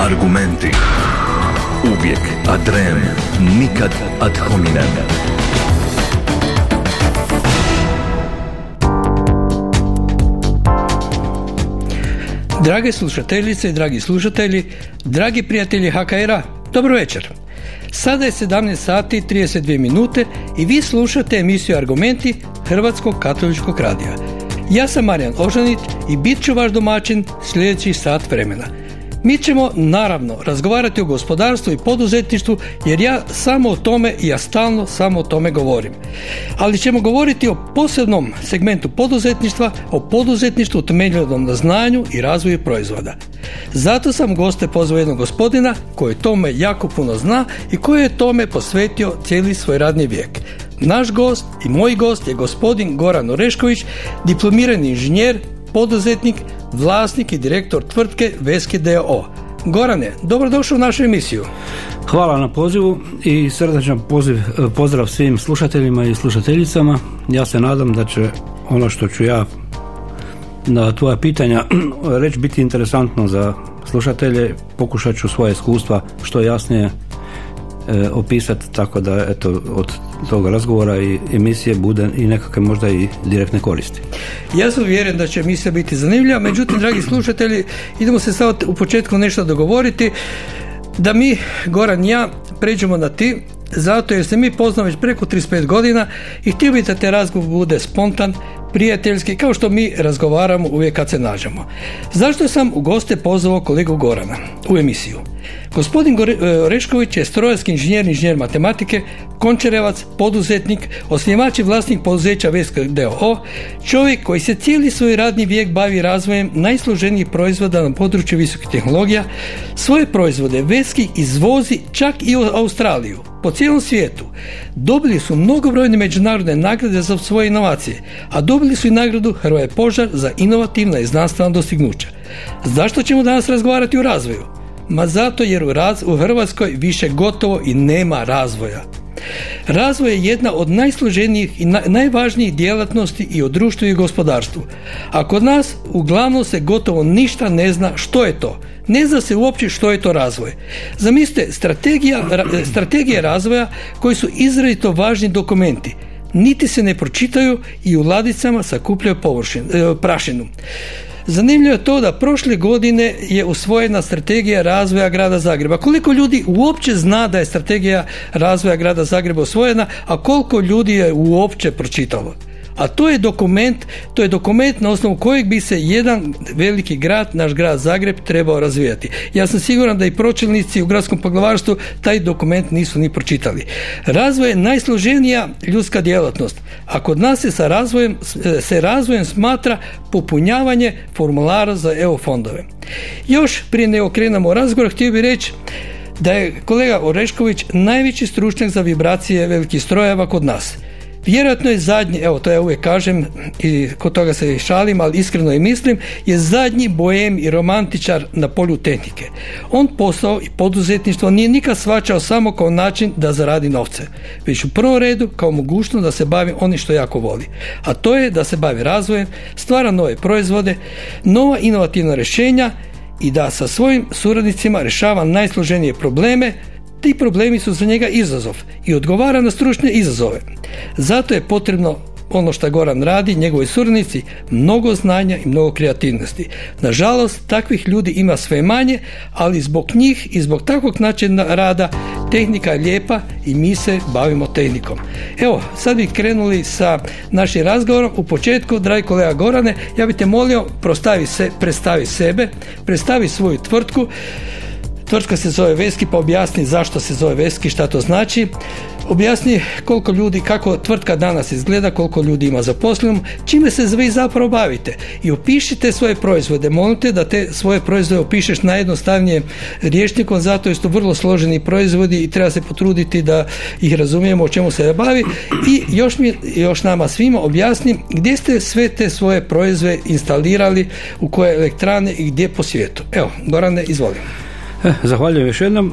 Argumenti. Uvijek ad rem, nikad ad hominem. Drage slušateljice i dragi slušatelji, dragi prijatelji HKR-a, dobro večer. Sada je 17 sati 32 minute i vi slušate emisiju Argumenti Hrvatskog katoličkog radija. Ja sam Marijan Ožanić i bit ću vaš domaćin sljedeći sat vremena. Mi ćemo naravno razgovarati o gospodarstvu i poduzetništvu jer ja stalno samo o tome govorim. Ali ćemo govoriti o posebnom segmentu poduzetništva, o poduzetništvu utemeljenom na znanju i razvoju proizvoda. Zato sam goste pozvao jednog gospodina koji tome jako puno zna i koji je tome posvetio cijeli svoj radni vijek. Naš gost i moj gost je gospodin Goran Orešković, diplomirani inženjer, poduzetnik, vlasnik i direktor tvrtke Veski d.o.o. Gorane, dobrodošao u našu emisiju. Hvala na pozivu i srdačan pozdrav svim slušateljima i slušateljicama. Ja se nadam da će ono što ću ja na tvoja pitanja reći biti interesantno za slušatelje. Pokušat ću svoje iskustva što jasnije opisati, tako da eto, od toga razgovora i emisije bude i nekakve možda i direktne koristi. Ja sam uvjeren da će emisija biti zanimljiva, međutim, dragi slušatelji, idemo se sad u početku nešto dogovoriti da mi, Goran i ja, pređemo na ti, zato jer se mi poznamo već preko 35 godina i htio bih da te razgovor bude spontan, prijateljski, kao što mi razgovaramo uvijek kad se nađemo. Zašto sam u goste pozvao kolegu Gorana u emisiju? Gospodin Orešković je strojarski inženjer matematike, končarevac, poduzetnik, osnivač i vlasnik poduzeća Veski d.o.o., čovjek koji se cijeli svoj radni vijek bavi razvojem najsloženijih proizvoda na području visokih tehnologija. Svoje proizvode Veski izvozi čak i u Australiju, po cijelom svijetu. Dobili su mnogobrojne međunarodne nagrade za svoje inovacije, a dobili su i nagradu Hrvoje Požar za inovativna i znanstvena dostignuća. Zašto ćemo danas razgovarati o razvoju? Ma zato jer u Hrvatskoj više gotovo i nema razvoja. Razvoj je jedna od najsloženijih i najvažnijih djelatnosti i o društvu i gospodarstvu. A kod nas uglavnom se gotovo ništa ne zna što je to. Ne zna se uopće što je to razvoj. Zamislite, strategije razvoja koji su izrazito važni dokumenti. Niti se ne pročitaju i u ladicama sakupljaju prašinu. Zanimljivo je to da prošle godine je usvojena strategija razvoja grada Zagreba. Koliko ljudi uopće zna da je strategija razvoja grada Zagreba usvojena, a koliko ljudi je uopće pročitalo? A to je dokument na osnovu kojeg bi se jedan veliki grad, naš grad Zagreb, trebao razvijati. Ja sam siguran da i pročelnici u gradskom poglavarstvu taj dokument nisu ni pročitali. Razvoj je najsloženija ljudska djelatnost, a kod nas se razvojem smatra popunjavanje formulara za EU fondove. Još prije nego krenemo u razgovor, htio bih reći da je kolega Orešković najveći stručnjak za vibracije velikih strojeva kod nas. Vjerojatno je zadnji, evo to ja uvijek kažem i kod toga se i šalim, ali iskreno i mislim, je zadnji bojem i romantičar na polju tehnike. On posao i poduzetništvo nije nikad shvaćao samo kao način da zaradi novce, već u prvom redu kao mogućnost da se bavi onim što jako voli. A to je da se bavi razvojem, stvara nove proizvode, nova inovativna rješenja i da sa svojim suradnicima rješava najsloženije probleme. Ti problemi su za njega izazov i odgovara na stručne izazove. Zato je potrebno ono što Goran radi, njegovi suradnici, mnogo znanja i mnogo kreativnosti. Nažalost, takvih ljudi ima sve manje, ali zbog njih i zbog takvog načina rada tehnika je lijepa i mi se bavimo tehnikom. Evo, sad bi krenuli sa našim razgovorom. U početku, dragi kolega Gorane, ja bih te molio, predstavi sebe, predstavi svoju tvrtku. Tvrtka se zove Veski, pa objasni zašto se zove Veski, šta to znači. Objasni koliko ljudi, kako tvrtka danas izgleda, koliko ljudi ima zaposleno, čime se vi zapravo bavite. I opišite svoje proizvode. Molim te da te svoje proizvode opišeš najjednostavnije rječnikom, zato jer su to vrlo složeni proizvodi i treba se potruditi da ih razumijemo o čemu se bavi. I još nama svima objasni gdje ste sve te svoje proizvode instalirali, u koje elektrane i gdje po svijetu. Evo, Gorane, izvolim. Zahvaljujem još jednom.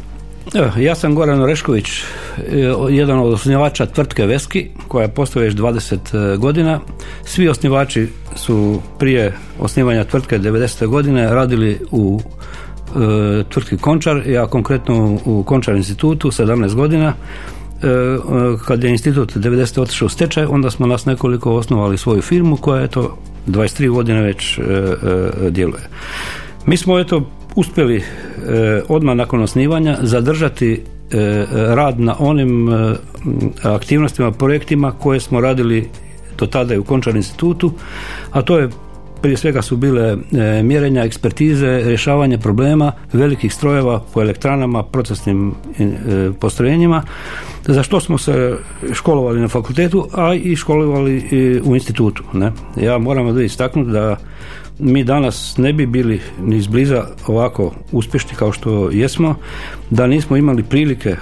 Ja sam Goran Orešković, jedan od osnivača tvrtke Veski, koja postoji već 20 godina. Svi osnivači su prije osnivanja tvrtke 90. godine radili u tvrtki Končar, ja konkretno u Končar institutu 17 godina. Kad je institut 90. otišao u stečaj, onda smo nas nekoliko osnovali svoju firmu koja eto 23 godine već djeluje. Mi smo eto uspjeli odmah nakon osnivanja zadržati rad na onim aktivnostima, projektima koje smo radili do tada i u Končar institutu, a to je prije svega su bile mjerenja, ekspertize, rješavanje problema velikih strojeva po elektranama, procesnim postrojenjima, za što smo se školovali na fakultetu, a i školovali u institutu. Ne? Ja moram ovdje istaknuti da mi danas ne bi bili ni izbliza ovako uspješni kao što jesmo, da nismo imali prilike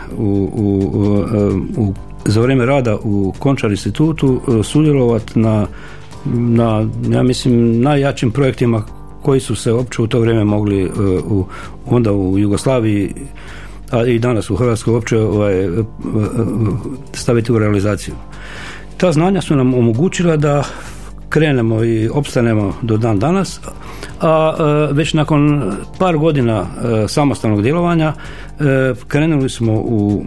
za vrijeme rada u Končar institutu sudjelovati na ja mislim najjačim projektima koji su se uopće u to vrijeme mogli onda u Jugoslaviji, a i danas u Hrvatskoj uopće staviti u realizaciju. Ta znanja su nam omogućila da krenemo i opstanemo do dan danas, a već nakon par godina samostalnog djelovanja krenuli smo u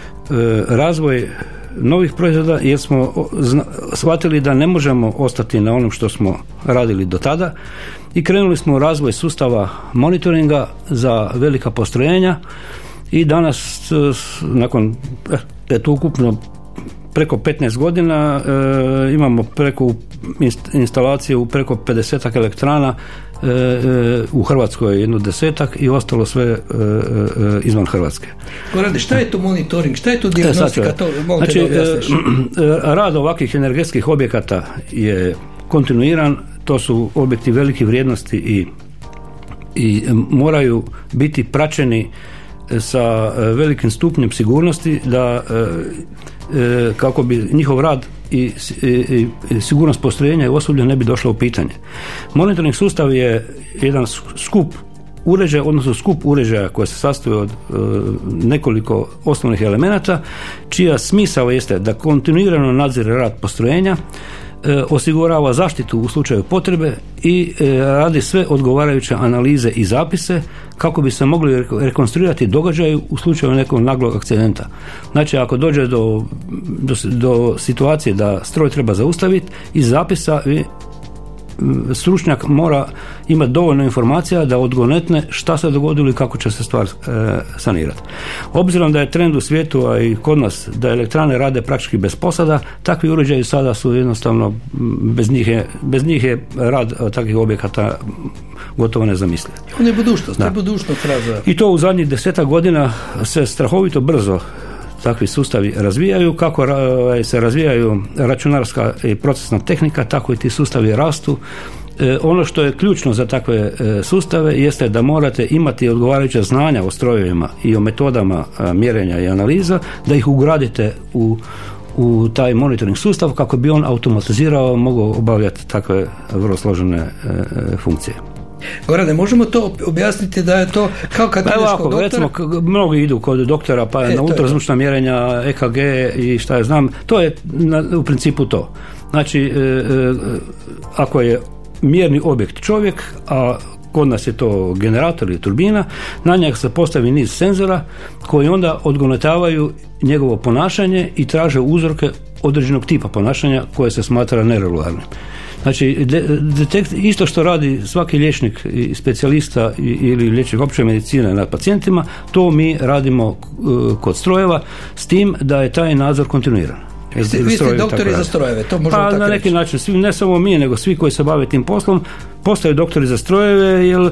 razvoj novih proizvoda jer smo shvatili da ne možemo ostati na onom što smo radili do tada i krenuli smo u razvoj sustava monitoringa za velika postrojenja i danas nakon ukupno preko 15 godina imamo preko instalacije u preko 50 elektrana, u Hrvatskoj jedno 10 i ostalo sve izvan Hrvatske. Gorane, šta je to monitoring, šta je to dijagnostika? Znači, rad ovakvih energetskih objekata je kontinuiran, to su objekti velike vrijednosti i moraju biti praćeni sa velikim stupnjem sigurnosti da kako bi njihov rad i sigurnost postrojenja i osoblja ne bi došla u pitanje. Monitoring sustav je jedan skup uređaja, odnosno skup uređaja koji se sastoji od nekoliko osnovnih elemenata, čija smisao jeste da kontinuirano nadzire rad postrojenja, osigurava zaštitu u slučaju potrebe i radi sve odgovarajuće analize i zapise kako bi se mogli rekonstruirati događaju u slučaju nekog naglog akcidenta. Znači, ako dođe do situacije da stroj treba zaustaviti, iz zapisa stručnjak mora imati dovoljno informacija da odgonetne šta se dogodilo i kako će se stvar sanirati. Obzirom da je trend u svijetu, a i kod nas, da elektrane rade praktički bez posada, takvi uređaji sada su jednostavno, bez njih je rad takvih objekata gotovo nezamisliv. On je budućnost, je budućnost razvoja. I to u zadnjih 10 godina se strahovito brzo takvi sustavi razvijaju. Kako se razvijaju računarska i procesna tehnika, tako i ti sustavi rastu. Ono što je ključno za takve sustave jeste da morate imati odgovarajuća znanja o strojevima i o metodama mjerenja i analiza, da ih ugradite u taj monitoring sustav kako bi on automatizirao, mogao obavljati takve vrlo složene funkcije. Gorane, možemo to objasniti da je to kao kad ideš kod doktora? Recimo, mnogi idu kod doktora pa na ultrazvučna mjerenja, EKG i šta ja znam, to je u principu to. Znači, ako je mjerni objekt čovjek, a kod nas je to generator ili turbina, na njega se postavi niz senzora koji onda odgonetavaju njegovo ponašanje i traže uzroke određenog tipa ponašanja koje se smatra neregularnim. Znači, isto što radi svaki liječnik i specijalista ili liječnik opće medicine nad pacijentima, to mi radimo kod strojeva, s tim da je taj nadzor kontinuiran. Vi ste doktori za strojeve, to možemo tako reći. Na neki način, svi, ne samo mi, nego svi koji se bave tim poslom, postaju doktori za strojeve, jer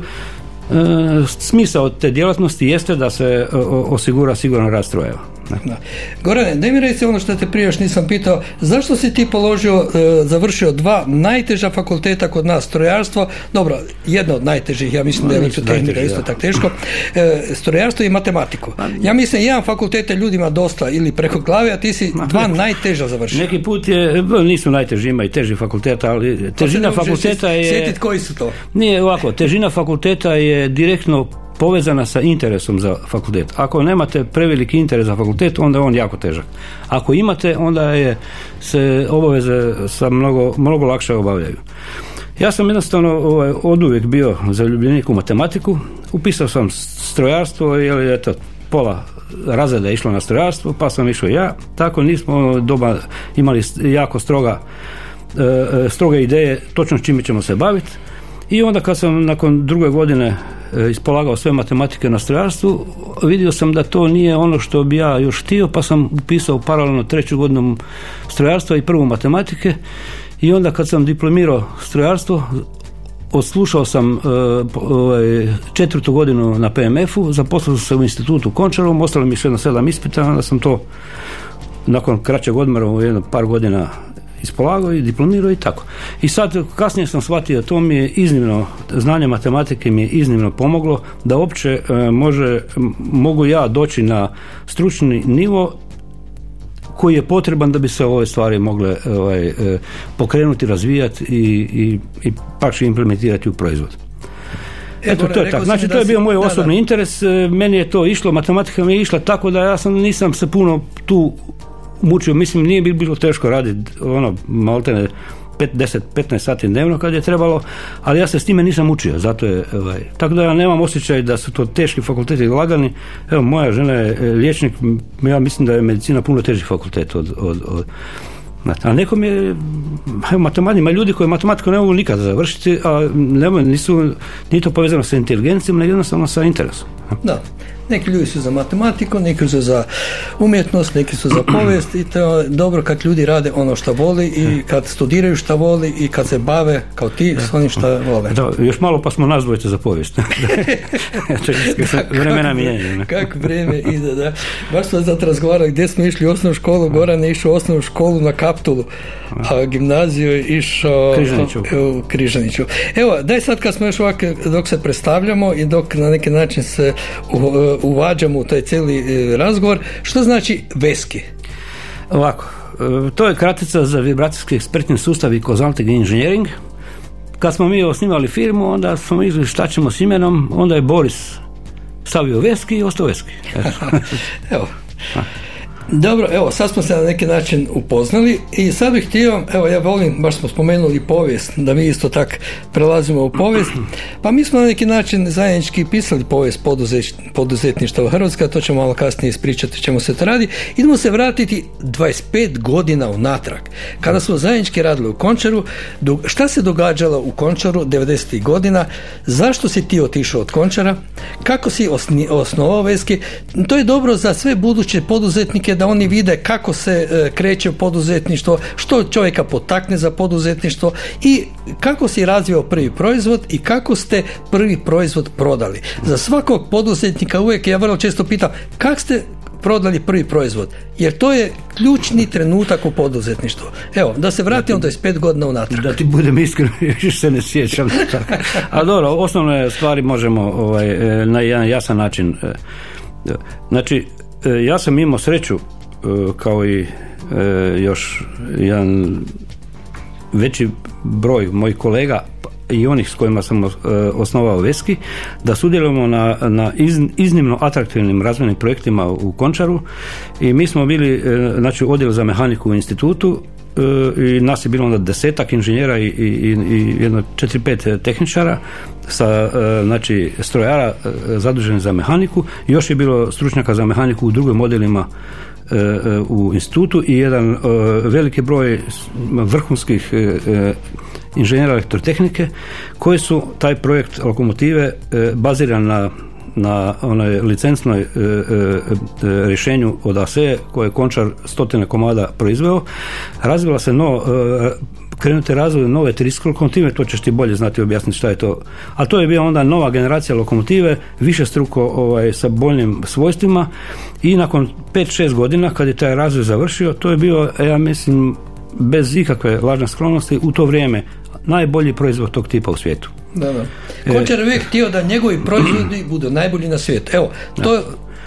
smisao te djelatnosti jeste da se osigura siguran rad strojeva. Da. Gorane, daj mi reći ono što te prije još nisam pitao, zašto si ti završio 2 najteža fakulteta kod nas, strojarstvo, dobro, jedno od najtežih, ja mislim da je elektrotehnika isto tako teško, strojarstvo i matematiku. Ja mislim, jedan fakultet je ljudima dosta ili preko glave, a ti si 2 najteža završio. Neki put nisu najteži, ima i teži fakulteta, ali težina fakulteta je... Sjetit koji su to? Nije ovako, težina fakulteta je direktno povezana sa interesom za fakultet. Ako nemate preveliki interes za fakultet, onda je on jako težak. Ako imate, onda se obaveze sa mnogo lakše obavljaju. Ja sam jednostavno oduvijek bio zaljubljenik u matematiku, upisao sam strojarstvo, jer eto, pola razreda je išlo na strojarstvo, pa sam išao ja, tako nismo doba imali jako stroge ideje točno s čime ćemo se baviti. I onda kad sam nakon druge godine ispolagao sve matematike na strojarstvu, vidio sam da to nije ono što bi ja još htio, pa sam upisao paralelno 3. godinu strojarstva i 1. matematike. I onda kad sam diplomirao strojarstvo, odslušao sam 4. godinu na PMF-u, zaposlio sam se u institutu u Končaru, ostalo mi još 7 ispita, onda sam to nakon kraćeg odmora u jedno par godina ispolagao i diplomirao i tako. I sad kasnije sam shvatio, to mi je iznimno, znanje matematike mi je iznimno pomoglo da uopće mogu ja doći na stručni nivo koji je potreban da bi se ove stvari mogle pokrenuti, razvijati i pak implementirati u proizvod. Eto, to je tako. Znači, to je bio moj osobni interes, meni je to išlo, matematika mi je išla tako da ja nisam se puno tu mučio, mislim, nije bilo teško raditi, maltene 10-15 sati dnevno kad je trebalo, ali ja se s time nisam učio, zato je, tako da ja nemam osjećaj da su to teški fakulteti lagani. Evo, moja žena je liječnik, ja mislim da je medicina puno teži fakultet a nekom je matematika, ljudi koji matematiku ne mogu nikada završiti, a nije to povezano sa inteligencijom, nego jednostavno sa interesom. Da. Neki ljudi su za matematiku, neki su za umjetnost, neki su za povijest i to je dobro kad ljudi rade ono što voli i kad studiraju što voli i kad se bave kao ti s onim što vole. Da, još malo pa smo nas dvojice za povijest. Vremena mijenjaju. Kako vrijeme ide, da. Baš smo zato razgovarali gdje smo išli u osnovnu školu, Goran je išao u osnovnu školu na Kaptolu, a gimnaziju je išao u Križaniću. Evo, daj sad kad smo još ovako, dok se predstavljamo i dok na neki način se uvađamo u taj cijeli razgovor, što znači VESKI? Ovako, to je kratica za vibracijski ekspertni sustav i consulting engineering. Kad smo mi osnivali firmu, onda smo mislili šta ćemo s imenom, onda je Boris stavio VESKI i ostao VESKI. Evo. Dobro, evo, sad smo se na neki način upoznali i sad bih htio, evo, ja volim, baš smo spomenuli povijest, da mi isto tak prelazimo u povijest, pa mi smo na neki način zajednički pisali povijest poduzetništva u Hrvatskoj, to ćemo malo kasnije ispričati čemu se to radi. Idemo se vratiti 25 godina unatrag, kada smo zajednički radili u Končaru. Šta se događalo u Končaru 90. godina, zašto si ti otišao od Končara, kako si osnovao VESKI, to je dobro za sve buduće poduzetnike da oni vide kako se kreće poduzetništvo, što čovjeka potakne za poduzetništvo i kako si razvio prvi proizvod i kako ste prvi proizvod prodali. Za svakog poduzetnika uvijek ja vrlo često pitam kako ste prodali prvi proizvod, jer to je ključni trenutak u poduzetništvu. Evo, da se vratimo 25 godina unatrag. Da ti budem iskren, još se ne sjećam. A dobro, osnovne stvari možemo na jedan jasan način. Znači, ja sam imao sreću kao i još jedan veći broj mojih kolega i onih s kojima sam osnovao VESKI, da sudjelujemo na iznimno atraktivnim razvojnim projektima u Končaru i mi smo bili, znači, odjel za mehaniku u institutu i nas je bilo onda 10 inženjera i jedno 4-5 tehničara sa, znači, strojara zaduženih za mehaniku, još je bilo stručnjaka za mehaniku u drugim modelima u institutu i jedan veliki broj vrhunskih inženjera elektrotehnike koji su taj projekt lokomotive baziran na onoj licencnoj rješenju od ASE koje je Končar 100 komada proizveo. Razvila se krenuti razvoj nove triskl lokomotive, to ćeš ti bolje znati objasniti šta je to. A to je bila onda nova generacija lokomotive, višestruko sa boljnim svojstvima i nakon 5-6 godina kad je taj razvoj završio, to je bio, ja mislim, bez ikakve lažne skromnosti u to vrijeme najbolji proizvod tog tipa u svijetu. Da. Končar je uvijek htio da njegovi proizvodi budu najbolji na svijetu. Evo, to...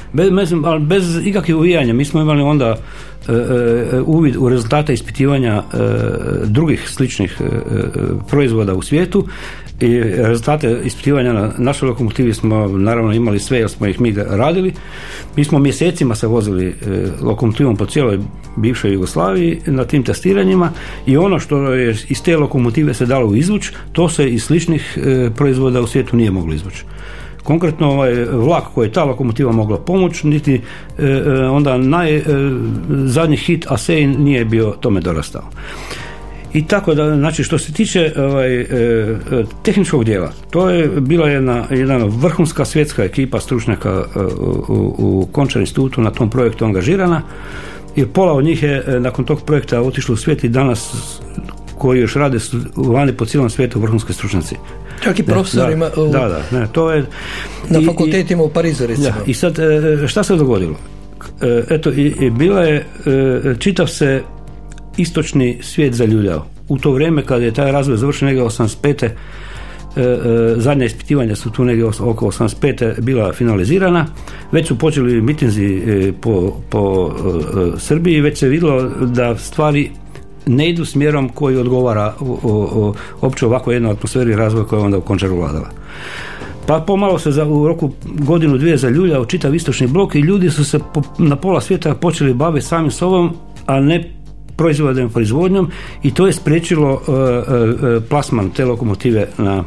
Bez ikakvih uvijanja. Mi smo imali onda uvid u rezultate ispitivanja drugih sličnih proizvoda u svijetu i rezultate ispitivanja na našoj lokomotivi smo naravno imali sve jer smo ih mi radili. Mi smo mjesecima se vozili lokomotivom po cijeloj bivšoj Jugoslaviji na tim testiranjima i ono što je iz te lokomotive se dalo izvući, to se iz sličnih proizvoda u svijetu nije moglo izvući. Konkretno vlak koji je ta lokomotiva mogla pomoći, niti onda zadnji hit Asein nije bio tome dorastao. I tako da, znači što se tiče tehničkog dijela, to je bila jedna vrhunska svjetska ekipa stručnjaka u Končar institutu na tom projektu angažirana, jer pola od njih je nakon tog projekta otišlo u svijet i danas koji još rade vani po cijelom svijetu vrhunski stručnjaci. Čak i profesorima to je, na fakultetima u Parizu recimo. Da, i sad šta se dogodilo? Eto, bila je čitav se istočni svijet zaljuljao. U to vrijeme kada je taj razvoj završen negdje 85. Zadnja ispitivanja su tu negdje oko 85. bila finalizirana. Već su počeli mitinzi po Srbiji, već se vidjelo da stvari ne idu smjerom koji odgovara opće ovako jednoj atmosferi razvoja koja je onda u Končaru vladala. Pa pomalo se u roku godinu, dvije zaljuljao čitav istočni blok i ljudi su se na pola svijeta počeli baviti samim sobom, a ne proizvodnjom, i to je spriječilo plasman te lokomotive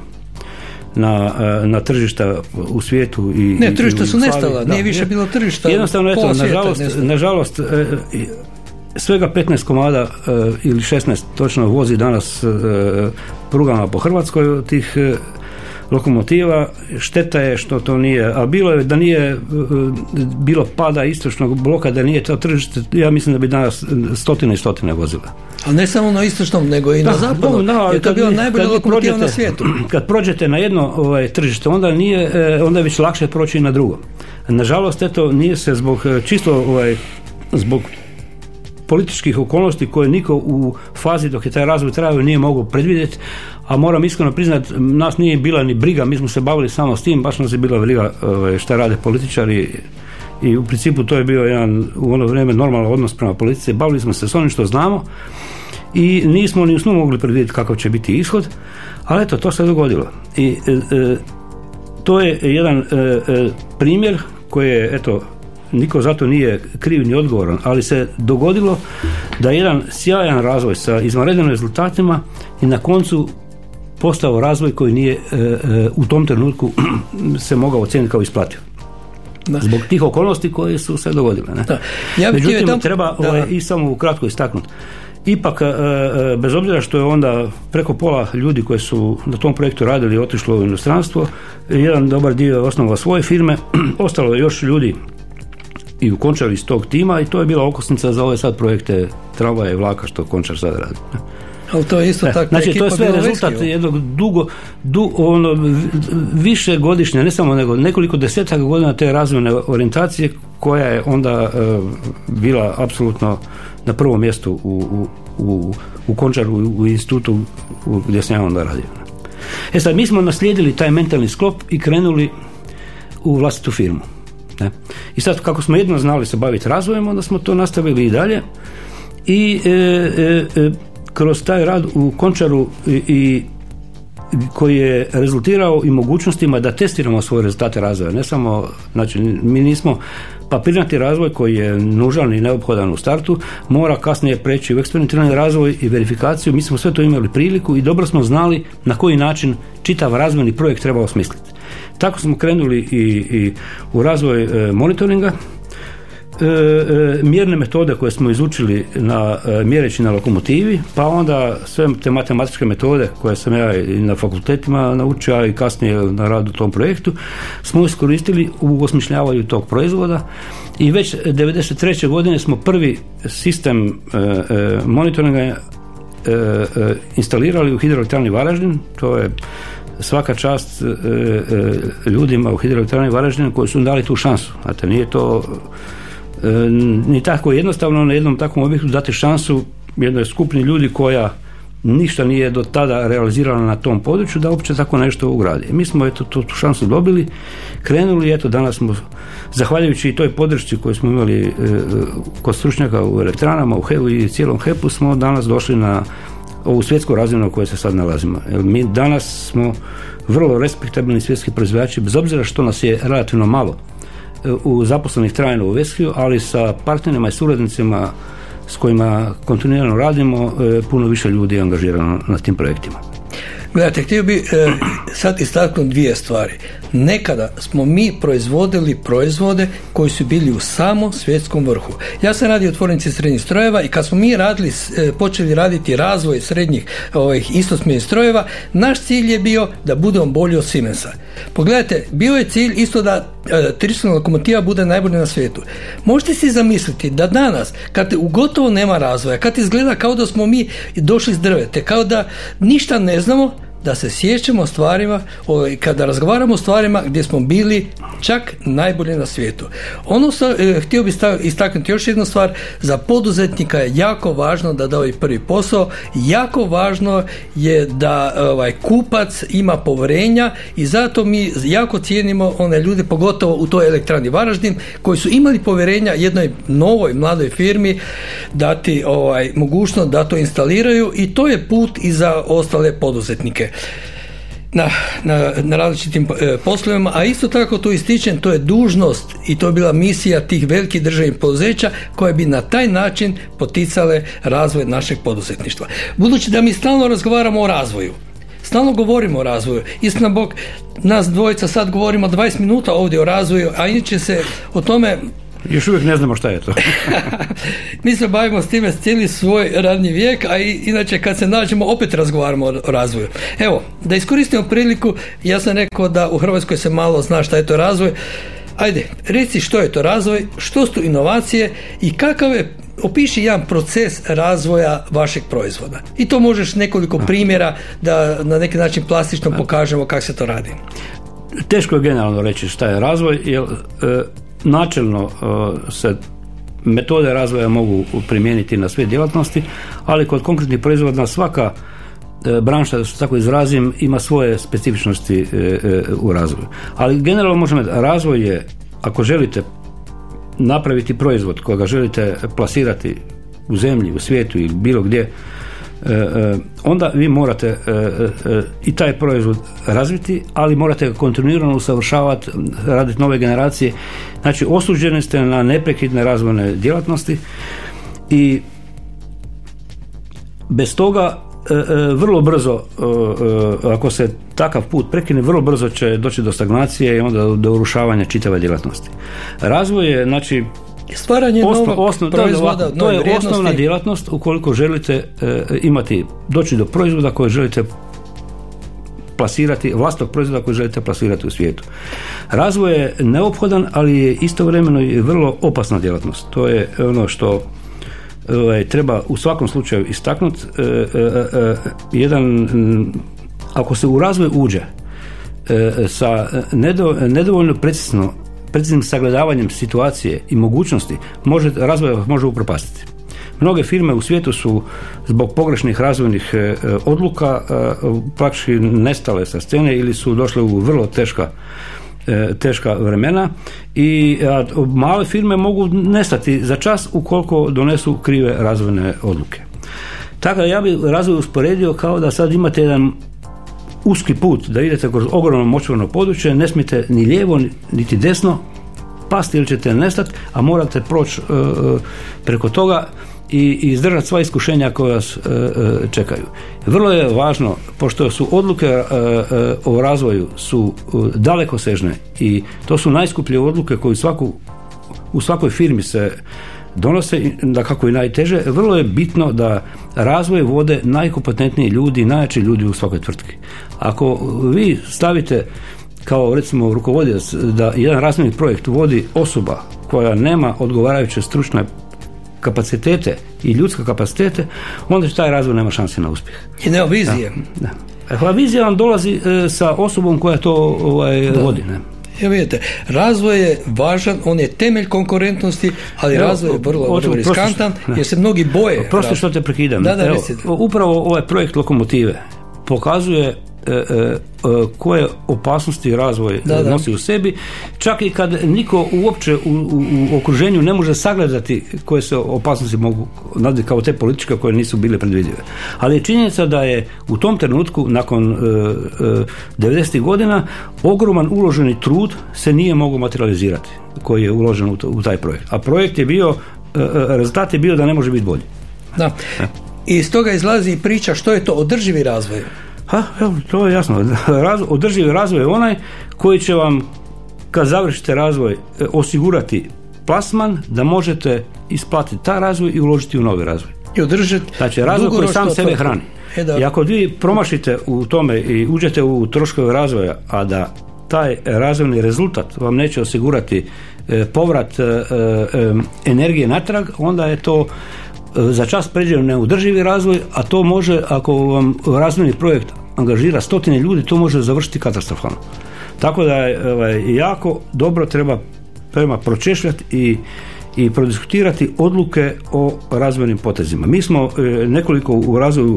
na tržišta u svijetu. Tržišta su nestala, nije više bilo tržišta. Jednostavno, nažalost, svega 15 komada ili 16 točno vozi danas prugama po Hrvatskoj od tih lokomotiva. Šteta je što to nije, a bilo je da nije bilo pada istočnog bloka, da nije to tržište, ja mislim da bi danas stotine i stotine vozila. Ali ne samo na istočnom, nego i na zapadnom, jer to je bila najbolja lokomotiva na svijetu. Kad prođete na jedno tržište, onda je već lakše proći na drugo. Nažalost, eto, nije se zbog političkih okolnosti koje niko u fazi dok je taj razvoj trajao nije mogao predvidjeti, a moram iskreno priznati, nas nije bila ni briga, mi smo se bavili samo s tim, baš nas je bila briga šta rade političari i u principu to je bio jedan u ono vrijeme normalan odnos prema politici, bavili smo se s onim što znamo i nismo ni u snu mogli predvidjeti kakav će biti ishod, ali eto, to se dogodilo. I to je jedan primjer koji je, eto, niko zato nije kriv ni odgovoran, ali se dogodilo da jedan sjajan razvoj sa izvanrednim rezultatima i na koncu postao razvoj koji nije u tom trenutku se mogao ocijeniti kao isplativ. Da. Zbog tih okolnosti koje su se dogodile. Ne? Da. Međutim, treba i samo ukratko istaknuti. Ipak, bez obzira što je onda preko pola ljudi koji su na tom projektu radili otišlo u inostranstvo, jedan dobar dio osnovao svoje firme, ostalo je još ljudi i u Končaru iz tog tima i to je bila okosnica za ove sad projekte tramvaja i vlaka što Končar sad radi. Ali to je isto tako. Znači, to je sve rezultat jednog više godišnje, ne samo nego nekoliko desetaka godina te razvojne orijentacije koja je onda bila apsolutno na prvom mjestu u Končaru, u institutu gdje sam ja onda radio. Sad, mi smo naslijedili taj mentalni sklop i krenuli u vlastitu firmu. Ne? I sad, kako smo jedno znali se baviti razvojem, onda smo to nastavili i dalje i kroz taj rad u Končaru i koji je rezultirao i mogućnostima da testiramo svoje rezultate razvoja. Ne samo, znači, mi nismo papirnati razvoj koji je nužan i neophodan u startu, mora kasnije preći u eksperimentalni razvoj i verifikaciju. Mi smo sve to imali priliku i dobro smo znali na koji način čitav razvojni projekt treba osmisliti. Tako smo krenuli i u razvoj monitoringa, mjerne metode koje smo izučili mjereći na lokomotivi, pa onda sve te matematičke metode koje sam ja i na fakultetima naučio i kasnije na radu u tom projektu smo iskoristili u osmišljavanju tog proizvoda i već 1993. godine smo prvi sistem monitoringa instalirali u hidroelektrani Varaždin. To je svaka čast ljudima u hidroelektrani Varaždin koji su dali tu šansu. Znate, nije to ni tako jednostavno na jednom takvom objektu dati šansu jednoj skupini ljudi koja ništa nije do tada realizirala na tom području da uopće tako nešto ugradi. Mi smo tu šansu dobili, krenuli, eto danas smo, zahvaljujući i toj podršci koju smo imali kod stručnjaka u elektranama, u HEU i cijelom HEP-u, smo danas došli na ovu svjetsku razinu u kojoj se sad nalazimo. Jer mi danas smo vrlo respektabilni svjetski proizvođači, bez obzira što nas je relativno malo u zaposlenih trajno u Westview, ali sa partnerima i suradnicima s kojima kontinuirano radimo, puno više ljudi je angažirano na tim projektima. Gledajte, htio bi sad istaknuti dvije stvari. Nekada smo mi proizvodili proizvode koji su bili u samom svjetskom vrhu. Ja sam radio u tvornici srednjih strojeva i kad smo mi počeli raditi razvoj srednjih istosmjernih strojeva, naš cilj je bio da budemo bolji od Siemensa. Pogledajte, bio je cilj isto da trična lokomotiva bude najbolja na svijetu. Možete si zamisliti da danas, kad gotovo nema razvoja, kad izgleda kao da smo mi došli s drvete, kao da ništa ne znamo, da se sjećamo stvarima, kada razgovaramo o stvarima gdje smo bili čak najbolje na svijetu. Htio bih istaknuti još jednu stvar, za poduzetnika je jako važno da dobi prvi posao, jako važno je da kupac ima povjerenja i zato mi jako cijenimo one ljude, pogotovo u toj elektrani Varaždin, koji su imali povjerenja jednoj novoj mladoj firmi dati mogućnost da to instaliraju i to je put i za ostale poduzetnike na različitim poslovima, a isto tako to ističem, to je dužnost i to je bila misija tih velikih državnih poduzeća koje bi na taj način poticale razvoj našeg poduzetništva. Budući da mi stalno razgovaramo o razvoju, stalno govorimo o razvoju, istina Bog, nas dvojica sad govorimo 20 minuta ovdje o razvoju, a inače se o tome još uvijek ne znamo šta je to. Mi se bavimo s time cijeli svoj radni vijek, a inače kad se nađemo opet razgovaramo o razvoju. Evo, da iskoristimo priliku, ja sam rekao da u Hrvatskoj se malo zna šta je to razvoj. Ajde, reci što je to razvoj, što su inovacije i kakav je, opiši jedan proces razvoja vašeg proizvoda. I to možeš nekoliko primjera da na neki način plastično pokažemo kako se to radi. Teško je generalno reći šta je razvoj, jer načelno se metode razvoja mogu primijeniti na sve djelatnosti, ali kod konkretnih proizvoda svaka branša, da se tako izrazim, ima svoje specifičnosti u razvoju. Ali generalno možemo, razvoj je, ako želite napraviti proizvod koga želite plasirati u zemlji, u svijetu ili bilo gdje, onda vi morate i taj proizvod razviti, ali morate ga kontinuirano usavršavati, raditi nove generacije. Znači, osuđeni ste na neprekidne razvojne djelatnosti i bez toga vrlo brzo, ako se takav put prekine, vrlo brzo će doći do stagnacije i onda do urušavanja čitave djelatnosti. Razvoj je, znači, stvaranje novog proizvoda, to je osnovna djelatnost ukoliko želite doći do proizvoda koje želite plasirati, vlastnog proizvoda koji želite plasirati u svijetu. Razvoj je neophodan, ali je istovremeno i vrlo opasna djelatnost. To je ono što treba u svakom slučaju istaknuti. Ako se u razvoj uđe sa nedovoljno preciznim sagledavanjem situacije i mogućnosti, razvoj može upropastiti. Mnoge firme u svijetu su zbog pogrešnih razvojnih odluka praktički nestale sa scene ili su došle u vrlo teška vremena i male firme mogu nestati za čas ukoliko donesu krive razvojne odluke. Tako da ja bih razvoj usporedio kao da sad imate jedan uski put, da idete kroz ogromno močvarno područje, ne smijete ni lijevo niti desno pasti ili ćete nestati, a morate proći preko toga i izdržati sva iskušenja koja vas čekaju. Vrlo je važno, pošto su odluke o razvoju su dalekosežne i to su najskuplje odluke koje u svakoj firmi se donose, da kako i najteže, vrlo je bitno da razvoj vode najkompetentniji ljudi, najjači ljudi u svakoj tvrtki. Ako vi stavite kao recimo rukovodilac da jedan razvojni projekt vodi osoba koja nema odgovarajuće stručne kapacitete i ljudske kapacitete, onda taj razvoj nema šanse na uspjeh. I nema vizije. Da. Vizija vam dolazi sa osobom koja to vodi. Ne? Ja vidite, razvoj je važan, on je temelj konkurentnosti, ali razvoj je vrlo riskantan, jer se mnogi boje. Prosto što te prekidam. Da, upravo ovaj projekt lokomotive pokazuje koje opasnosti razvoj nosi u sebi, čak i kad niko uopće u okruženju ne može sagledati koje se opasnosti mogu nazvati kao te političke koje nisu bile predvidive. Ali je činjenica da je u tom trenutku, nakon 90. godina, ogroman uloženi trud se nije mogao materializirati koji je uložen u taj projekt. A projekt je bio, rezultat je bio da ne može biti bolji. Da. I iz toga izlazi priča što je to održivi razvoj. To je jasno. Održivi razvoj je onaj koji će vam, kad završite razvoj, osigurati plasman da možete isplatiti taj razvoj i uložiti u novi razvoj. I održati. Znači, razvoj koji sam sebe hrani. I ako vi promašite u tome i uđete u troškove razvoja, a da taj razvojni rezultat vam neće osigurati povrat energije natrag, onda je to za čas pređe u neodrživi razvoj, a to može, ako vam razvojni projekt angažira 100 ljudi, to može završiti katastrofalno. Tako da je jako dobro treba pročešljati i prodiskutirati odluke o razvojnim potezima. Mi smo nekoliko u razvoju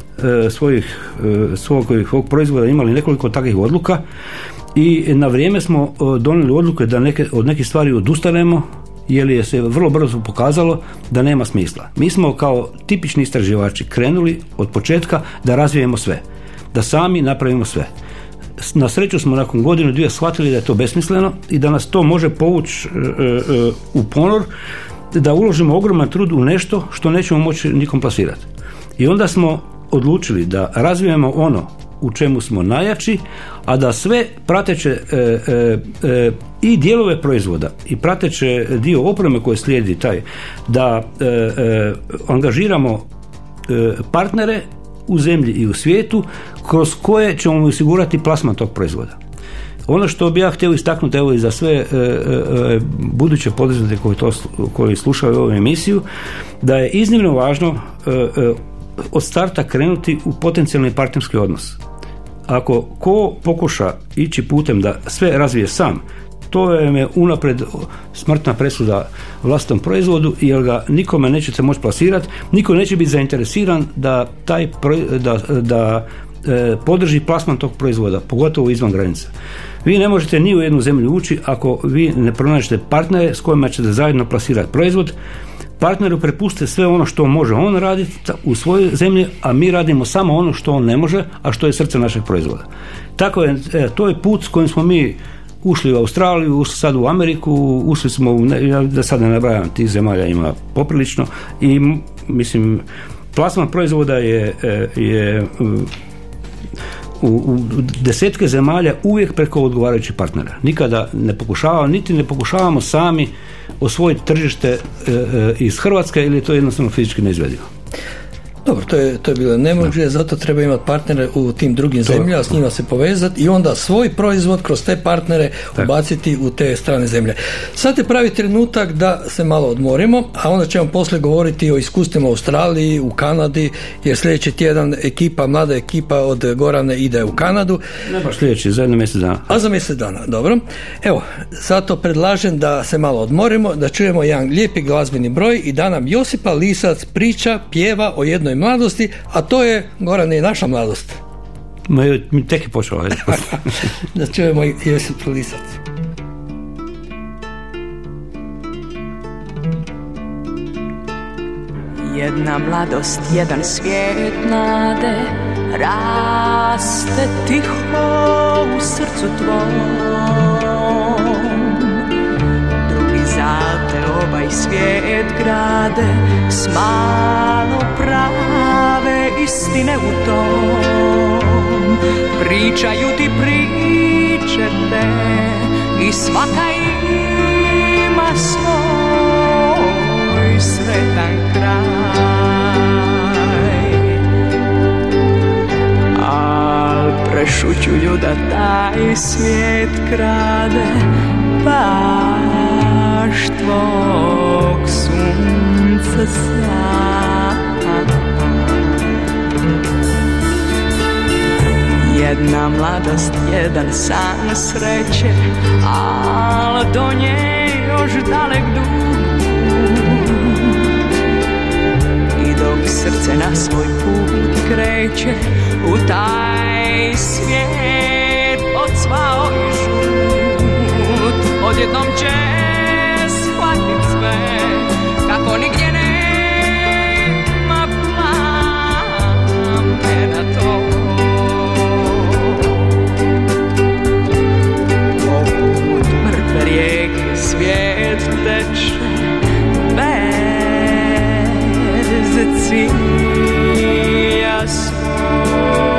svog proizvoda imali nekoliko takvih odluka i na vrijeme smo donijeli odluke da od nekih stvari odustanemo, jer je se vrlo brzo pokazalo da nema smisla. Mi smo kao tipični istraživači krenuli od početka da razvijemo sve, da sami napravimo sve. Na sreću smo nakon godinu, dvije shvatili da je to besmisleno i da nas to može povući u ponor, da uložimo ogroman trud u nešto što nećemo moći nikom plasirati. I onda smo odlučili da razvijemo ono u čemu smo najjači, a da sve prateće i dijelove proizvoda i prateće dio opreme koje slijedi taj, da angažiramo partnere u zemlji i u svijetu kroz koje ćemo osigurati plasman tog proizvoda. Ono što bi ja htio istaknuti, evo i za sve buduće poduzetnike koji slušaju ovu emisiju, da je iznimno važno od starta krenuti u potencijalni partnerski odnos. Ako ko pokuša ići putem da sve razvije sam, to je unaprijed smrtna presuda vlastitom proizvodu, jer ga nikome nećete moći plasirati, niko neće biti zainteresiran da podrži plasman tog proizvoda, pogotovo izvan granica. Vi ne možete ni u jednu zemlju ući ako vi ne pronađete partnere s kojima ćete zajedno plasirati proizvod. Partneru prepuste sve ono što može on raditi u svojoj zemlji, a mi radimo samo ono što on ne može, a što je srce našeg proizvoda. Tako je, to je put s kojim smo mi ušli u Australiju, ušli sad u Ameriku, ušli smo da sad ne nabrajam, tih zemalja ima poprilično i mislim, plasman proizvoda je u desetke zemalja uvijek preko odgovarajućih partnera. Nikada ne pokušavamo sami osvojiti tržište iz Hrvatske, ili je to jednostavno fizički neizvedivo. Dobro, to je bilo nemoguće, zato treba imati partnere u tim drugim zemljama, s njima se povezati i onda svoj proizvod kroz te partnere ubaciti u te strane zemlje. Sad je pravi trenutak da se malo odmorimo, a onda ćemo poslije govoriti o iskustvima u Australiji, u Kanadi, jer sljedeći tjedan mlada ekipa od Gorane ide u Kanadu. Ne baš sljedeći, za jedno mjesec dana. A za mjesec dana, dobro. Evo, zato predlažem da se malo odmorimo, da čujemo jedan lijepi glazbeni broj i da nam Josipa Lisac priča, pjeva o jednoj mladosti, a to je, Gorane, i naša mladost. Mi tek je počelo. Da čujemo Josipa Lisac. Jedna mladost, jedan svijet nade, raste tiho u srcu tvom. Drugi zate ovaj svijet grade, s malo prave istine u tom. Pričaju ti priče te i svaka ima svoj sretan kraj. Al prešućuju da taj svijet krade baš tvog sunca san. Jedna mladost, jedan san sreće, al do nje još dalek dug. I dok srce na svoj put kreće, u taj i svijet odsvao i žut, odjednom će shvatit sve, kako nigdje nema plamena to. Poput mrtve rijeke svijet teče bez cilja svoj.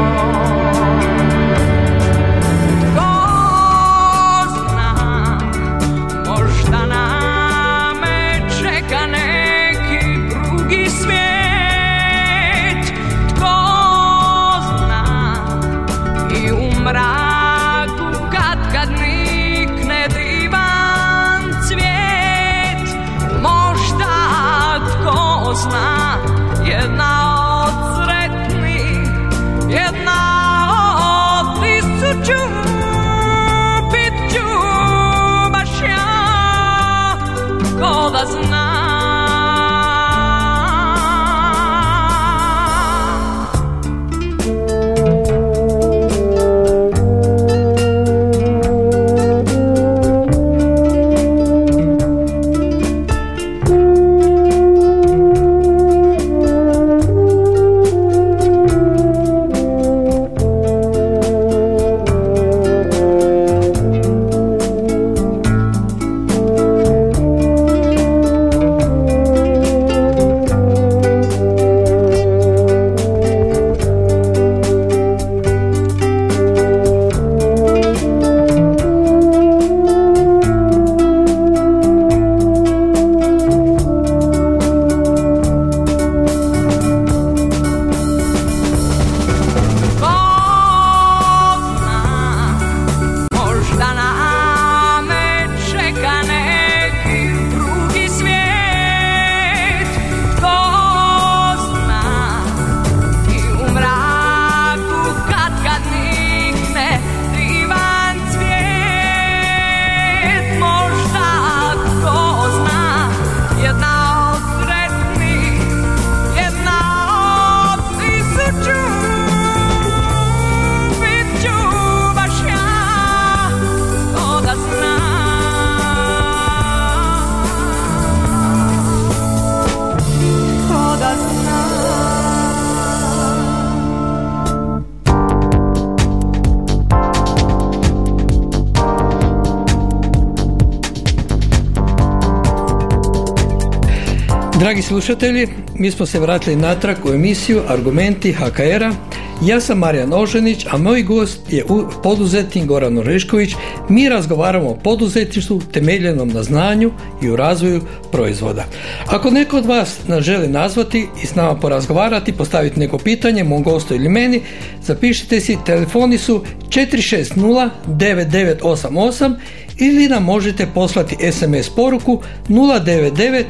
Ko zna, možda na me čeka neki drugi svijet. Tko zna, i u mraku kad nikne divan cvijet. Možda tko zna, jedna od sretnih, jedna od tisuću, bit ću baš ja, ko da zna. Dragi slušatelji, mi smo se vratili natrag u emisiju Argumenti HKR-a. Ja sam Marijan Oženić, a moj gost je poduzetnik Goran Orešković. Mi razgovaramo o poduzetništvu temeljenom na znanju i u razvoju proizvoda. Ako neko od vas nas želi nazvati i s nama porazgovarati, postaviti neko pitanje, mom gostu ili meni, zapišite si, telefoni su 460-9988 ili nam možete poslati SMS poruku 099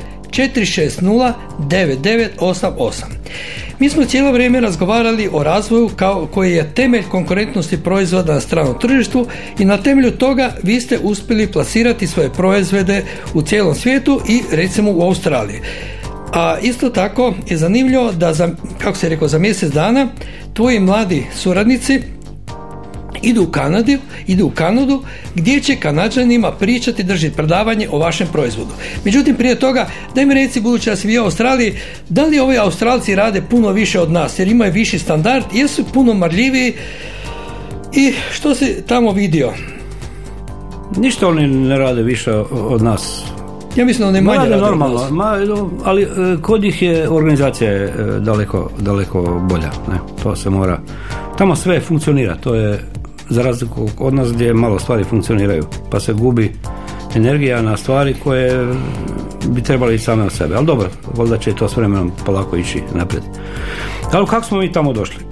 460-9988. Mi smo cijelo vrijeme razgovarali o razvoju koji je temelj konkurentnosti proizvoda na stranom tržištu i na temelju toga vi ste uspjeli plasirati svoje proizvode u cijelom svijetu i recimo u Australiji. A isto tako je zanimljivo da za mjesec dana tvoji mladi suradnici idu u Kanadu gdje će Kanađanima pričati, držati predavanje o vašem proizvodu. Međutim, prije toga, daj mi reci, budući da si vi u Australiji, da li ovi Australci rade puno više od nas, jer imaju viši standard, jesu puno marljiviji i što si tamo vidio? Ništa oni ne rade više od nas. Ja mislim da ne manje rade normalno, ali kod njih je organizacija daleko bolja. Ne? To se mora, tamo sve funkcionira, to je za razliku od nas gdje malo stvari funkcioniraju, pa se gubi energija na stvari koje bi trebali ići same od sebe. Ali dobro, valjda će to s vremenom polako ići naprijed. Ali kako smo mi tamo došli?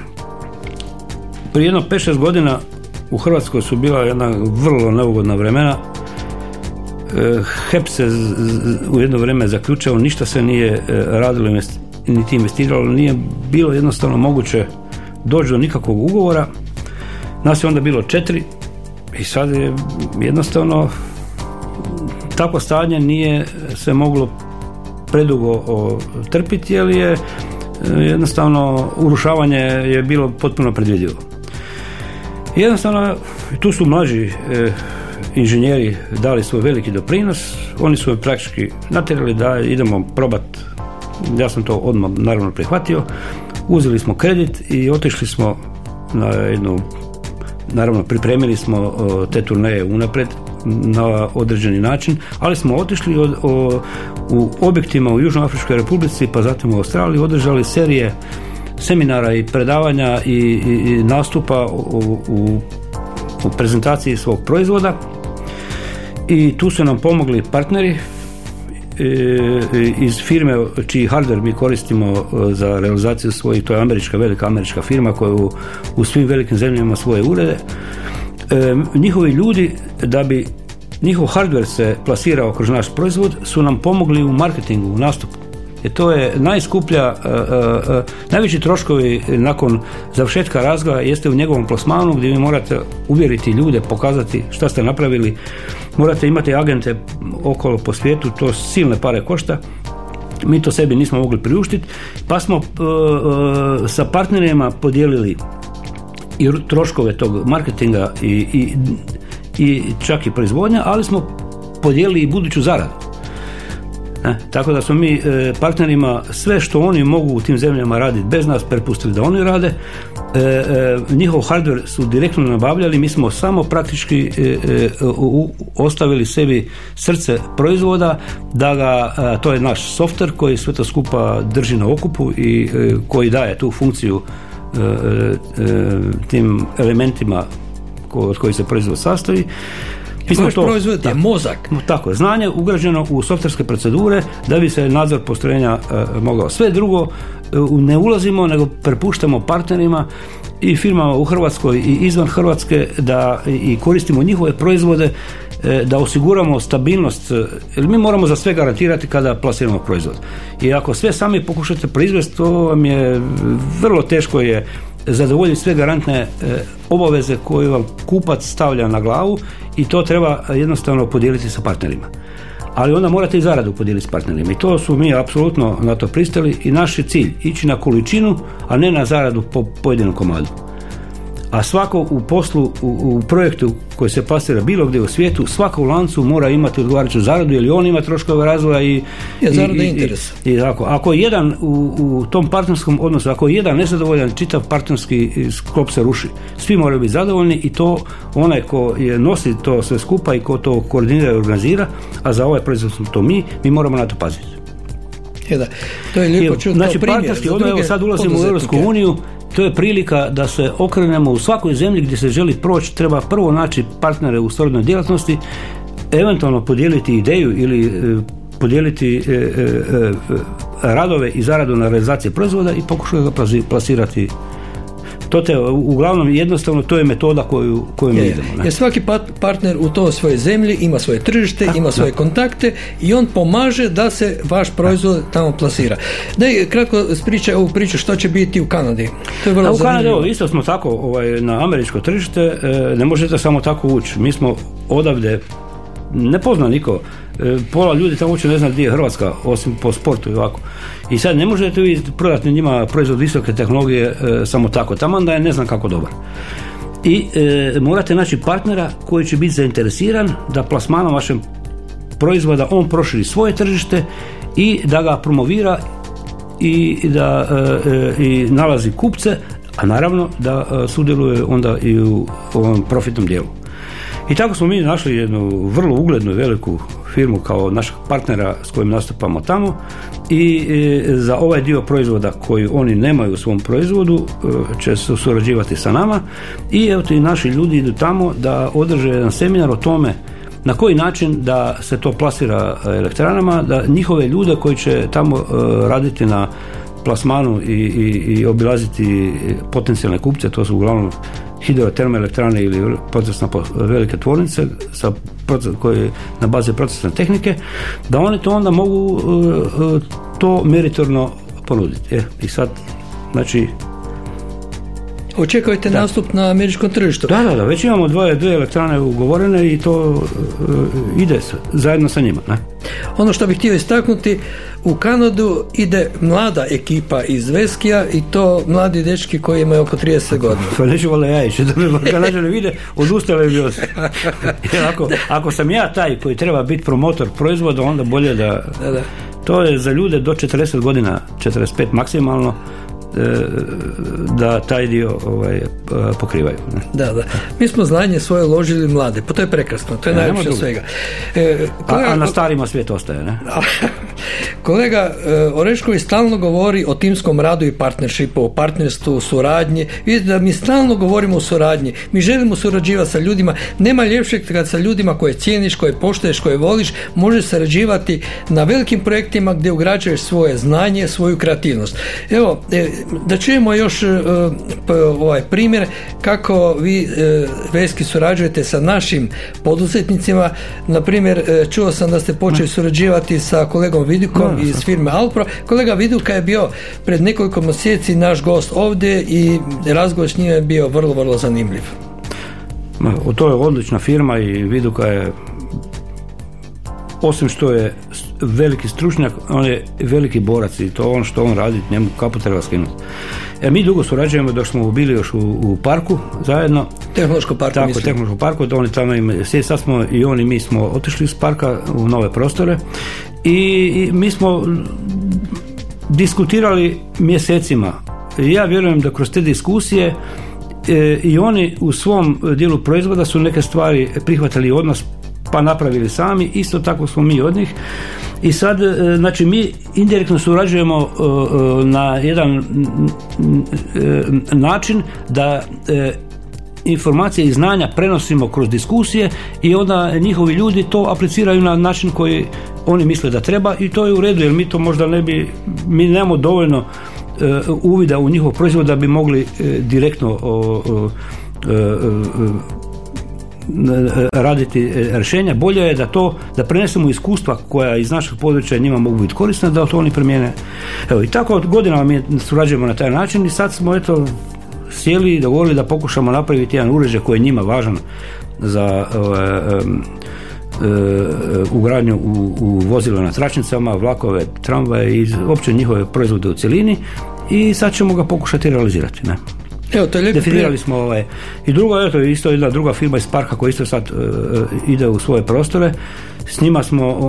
Prije jedno 5-6 godina u Hrvatskoj su bila jedna vrlo neugodna vremena. HEP se u jedno vrijeme zaključio, ništa se nije radilo niti investiralo, nije bilo jednostavno moguće doći do nikakvog ugovora. Nas je onda bilo 4 i sad je jednostavno takvo stanje nije se moglo predugo trpiti, jer je jednostavno urušavanje je bilo potpuno predvidivo. Jednostavno, tu su mlađi inženjeri dali svoj veliki doprinos, oni su praktički natjerali da idemo probati, ja sam to odmah naravno prihvatio, uzeli smo kredit i otišli smo na jednu, naravno pripremili smo te turneje unaprijed na određeni način, ali smo otišli u objektima u Južnoafričkoj Republici, pa zatim u Australiji, održali serije seminara i predavanja i nastupa u prezentaciji svog proizvoda, i tu su nam pomogli partneri iz firme čiji hardware mi koristimo za realizaciju svojih, to je velika američka firma koja u svim velikim zemljama ima svoje urede. Njihovi ljudi, da bi njihov hardware se plasirao kroz naš proizvod, su nam pomogli u marketingu, u nastupu. Jer to je najskuplja, najveći troškovi nakon završetka razgovora jeste u njegovom plasmanu, gdje vi morate uvjeriti ljude, pokazati šta ste napravili, morate imati agente okolo po svijetu, to silne pare košta. Mi to sebi nismo mogli priuštiti, pa smo sa partnerima podijelili i troškove tog marketinga i čak i proizvodnja, ali smo podijelili i buduću zaradu. Tako da smo mi partnerima sve što oni mogu u tim zemljama raditi bez nas prepustili da oni rade. Njihov hardware su direktno nabavljali, mi smo samo praktički ostavili sebi srce proizvoda, da ga, to je naš softver koji sve to skupa drži na okupu i koji daje tu funkciju tim elementima od kojih se proizvod sastoji. Vaš proizvod je mozak. Tako je, znanje ugrađeno u softverske procedure da bi se nadzor postrojenja mogao. Sve drugo ne ulazimo, nego prepuštamo partnerima i firmama u Hrvatskoj i izvan Hrvatske da i koristimo njihove proizvode, da osiguramo stabilnost, jer mi moramo za sve garantirati kada plasiramo proizvod. I ako sve sami pokušate proizvesti, to vam je vrlo teško je zadovoljiti sve garantne obaveze koje vam kupac stavlja na glavu, i to treba jednostavno podijeliti sa partnerima. Ali onda morate i zaradu podijeliti s partnerima, i to su mi apsolutno na to pristali, i naš je cilj ići na količinu, a ne na zaradu po pojedinom komadu. A svako u poslu, u projektu koji se plasira bilo gdje u svijetu, svako u lancu mora imati odgovarajuću zaradu, jer on ima troškove razvoja i interes. I tako. Ako jedan u tom partnerskom odnosu, ako je jedan nezadovoljan, čitav partnerski sklop se ruši. Svi moraju biti zadovoljni, i to onaj ko je nosi to sve skupa i ko to koordinira i organizira, a za ovaj proizvod smo to mi moramo na to paziti. Da. To je lijepo čuti. Znači, partnerski odnos, evo sad ulazimo u Europsku uniju, to je prilika da se okrenemo u svakoj zemlji gdje se želi proći, treba prvo naći partnere u srodnoj djelatnosti, eventualno podijeliti ideju ili podijeliti radove i zaradu na realizaciji proizvoda i pokušati ga plasirati. To te, uglavnom, jednostavno, to je metoda koju mi idemo. Jer svaki partner u toj svojoj zemlji ima svoje tržište, ima svoje kontakte, i on pomaže da se vaš proizvod tamo plasira. Daj kratko ispričaj ovu priču što će biti u Kanadi. To je vrlo zanimljivo. U Kanadi isto smo tako na američko tržište, ne možete samo tako ući. Mi smo odavde, ne pozna niko, pola ljudi tamo uopće ne zna gdje je Hrvatska, osim po sportu i ovako. I sad ne možete vi prodati njima proizvod visoke tehnologije samo tako, taman da je ne znam kako dobar. I morate naći partnera koji će biti zainteresiran da plasmanom vašeg proizvoda on proširi svoje tržište i da ga promovira i da i nalazi kupce, a naravno da sudjeluje onda i u ovom profitnom dijelu. I tako smo mi našli jednu vrlo uglednu veliku firmu kao našeg partnera s kojim nastupamo tamo, i za ovaj dio proizvoda koji oni nemaju u svom proizvodu će se surađivati sa nama, i evo ti naši ljudi idu tamo da održe jedan seminar o tome na koji način da se to plasira elektranama, da njihove ljude koji će tamo raditi na plasmanu i obilaziti potencijalne kupce, to su uglavnom hidrotermoelektrane ili procesna velike tvornice koje na bazi procesne tehnike, da oni to onda mogu to meritorno ponuditi. I sad, znači, Očekujete nastup na američkom tržištu? Da, već imamo dvije elektrane ugovorene i to ide zajedno sa njima. Ne? Ono što bih htio istaknuti, u Kanadu ide mlada ekipa iz Veskija i to mladi dečki koji imaju oko 30 godina. Pa neću valjda ja ići, da me Kanađani vide, odustali bi od. Ako sam ja taj koji treba biti promotor proizvoda, onda bolje da. To je za ljude do 40 godina, 45 maksimalno, da taj dio pokrivaju. Ne? Da. Mi smo znanje svoje uložili mlade, pa to je prekrasno, to je najljepše od svega. A na starima svijet ostaje, ne? Kolega Orešković stalno govori o timskom radu i partnershipu, o partnerstvu, suradnji. Vidite da mi stalno govorimo o suradnji. Mi želimo surađivati sa ljudima. Nema ljepšeg kad sa ljudima koje cijeniš, koje poštuješ, koje voliš, možeš surađivati na velikim projektima gdje ugrađuješ svoje znanje, svoju kreativnost. Evo, da čujemo još primjer kako vi Veski surađujete sa našim poduzetnicima. Na primjer, čuo sam da ste počeli surađivati sa kolegom Vidukom iz firme Alpro. Kolega Viduka je bio pred nekoliko mjeseci naš gost ovdje i razgovor s njim je bio vrlo, vrlo zanimljiv. To je odlična firma i Viduka je, osim što je veliki stručnjak, on je veliki borac i to ono što on radi, njemu kapu treba skinuti. Mi dugo surađujemo dok smo bili još u parku zajedno. Tehnološkom parku, tako, mislim. Tehnološkom parku, da oni tamo sad smo i on i mi smo otišli iz parka u nove prostore i mi smo diskutirali mjesecima. Ja vjerujem da kroz te diskusije i oni u svom dijelu proizvoda su neke stvari prihvatili od nas pa napravili sami, isto tako smo mi od njih. I sad, znači, mi indirektno surađujemo na jedan način da informacije i znanja prenosimo kroz diskusije i onda njihovi ljudi to apliciraju na način koji oni misle da treba i to je u redu, jer mi to možda mi nemamo dovoljno uvida u njihov proizvod da bi mogli direktno raditi rješenja. Bolje je da prenesemo iskustva koja iz našeg područja njima mogu biti korisna, da to oni primijene. Evo, i tako godinama mi surađujemo na taj način i sad smo sjeli i dogovorili da pokušamo napraviti jedan uređaj koji je njima važan za ugradnju u vozilo na tračnicama, vlakove, tramvaje i uopće njihove proizvode u cjelini i sad ćemo ga pokušati realizirati. Ne? Evo, to je definirali smo i drugo, isto jedna druga firma iz parka koja isto sad ide u svoje prostore. S njima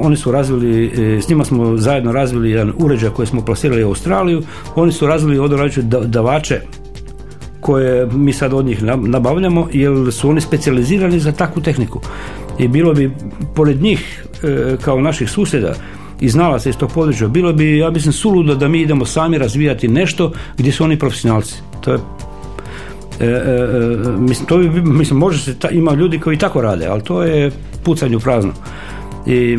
smo zajedno razvili jedan uređaj koji smo plasirali u Australiju. Oni su razvili određene davače koje mi sad od njih nabavljamo, jer su oni specijalizirani za takvu tehniku. I bilo bi pored njih kao naših susjeda i znalaca iz tog područja, bilo bi, ja mislim, suludo da mi idemo sami razvijati nešto gdje su oni profesionalci. To je može se, ima ljudi koji tako rade, ali to je pucanje u prazno. I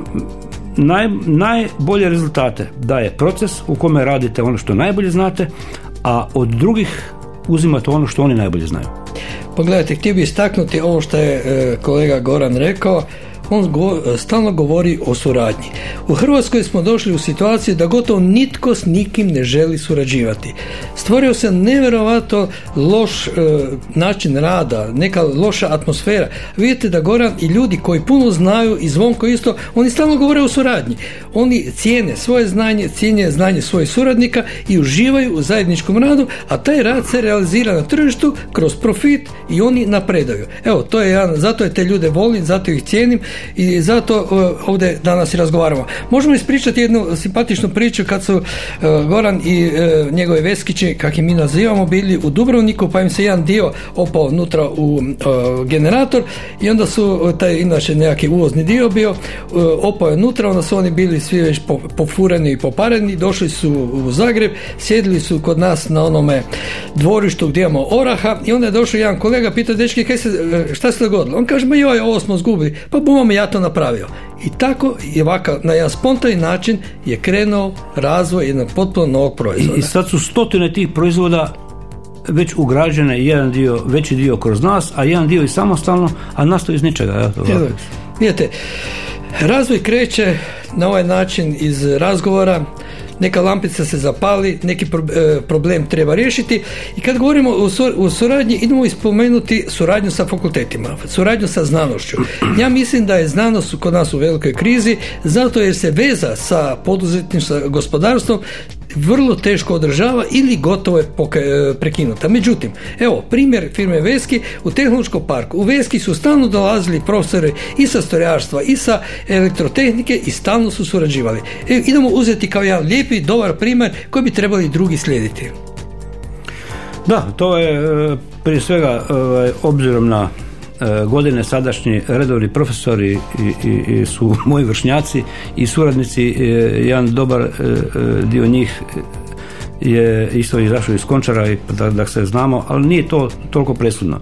najbolje rezultate daje proces u kome radite ono što najbolje znate, a od drugih uzimate ono što oni najbolje znaju. Pogledajte, htio bih istaknuti ovo što je kolega Goran rekao. On stalno govori o suradnji. U Hrvatskoj smo došli u situaciju da gotovo nitko s nikim ne želi surađivati. Stvorio se nevjerovatno loš način rada, neka loša atmosfera. Vidite da Goran i ljudi koji puno znaju i Zvonko isto, oni stalno govore o suradnji. Oni cijene svoje znanje, cijene znanje svojih suradnika i uživaju u zajedničkom radu, a taj rad se realizira na tržištu kroz profit i oni napredaju. Evo, to je zato je te ljude volim, zato ih cijenim i zato ovdje danas i razgovaramo. Možemo ispričati jednu simpatičnu priču kad su Goran i njegove Veskići, kak i mi nazivamo, bili u Dubrovniku, pa im se jedan dio opao unutra u generator i onda su, taj inače nekakvi uvozni dio bio, opao je unutra, onda su oni bili svi već pofureni i popareni, došli su u Zagreb, sjedili su kod nas na onome dvorištu gdje imamo oraha i onda je došao jedan kolega, pita, dečki, šta se dogodilo? On kaže, ovo smo zgubili, pa bumam ja to napravio. I tako i ovakav, na jedan spontani način je krenuo razvoj jednog potpuno novog proizvoda. I sad su stotine tih proizvoda već ugrađene, jedan dio, veći dio kroz nas, a jedan dio i samostalno, a nastoji iz ničega. Vidite, razvoj kreće na ovaj način iz razgovora. neka lampica se zapali, neki problem treba riješiti. I kad govorimo o suradnji, idemo spomenuti suradnju sa fakultetima, suradnju sa znanošću. Ja mislim da je znanost kod nas u velikoj krizi, zato jer se veza sa poduzetništvom, sa gospodarstvom vrlo teško održava ili gotovo je prekinuta. Međutim, evo, primjer firme Veski u Tehnološkom parku. U Veski su stalno dolazili profesori i sa strojarstva i sa elektrotehnike i stalno su surađivali. Idemo uzeti kao jedan lijepi, dobar primjer koji bi trebali drugi slijediti. Da, to je prije svega obzirom na godine sadašnji redovni profesori i su moji vršnjaci i suradnici, jedan dobar dio njih je isto izašao iz Končara i da se znamo, ali nije to toliko presudno.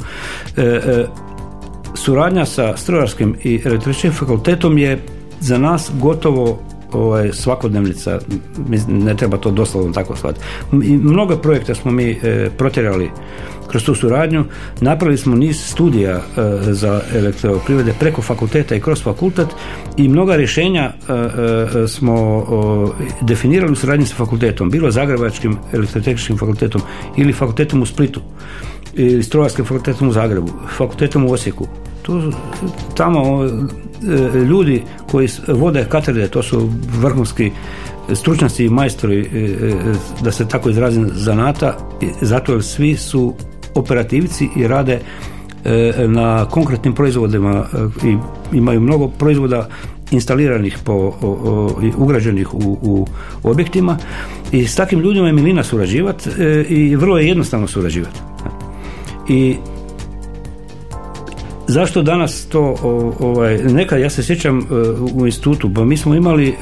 Suradnja sa strojarskim i električnim fakultetom je za nas gotovo svakodnevnica, ne treba to doslovno tako shvatiti. Mnogo projekta smo mi protjerali kroz tu suradnju, napravili smo niz studija za elektroprivrede preko fakulteta i kroz fakultet i mnoga rješenja smo definirali u suradnji sa fakultetom, bilo Zagrebačkim elektrotehničkim fakultetom ili fakultetom u Splitu, ili Strojarskim fakultetom u Zagrebu, fakultetom u Osijeku. Tamo ljudi koji vode katedre, to su vrhunski stručnjaci i majstori, da se tako izrazim, zanata, zato jer svi su operativci i rade na konkretnim proizvodima i imaju mnogo proizvoda instaliranih i ugrađenih u objektima i s takvim ljudima je milina surađivati i vrlo je jednostavno surađivati. I zašto danas to, nekad ja se sjećam u institutu, pa mi smo imali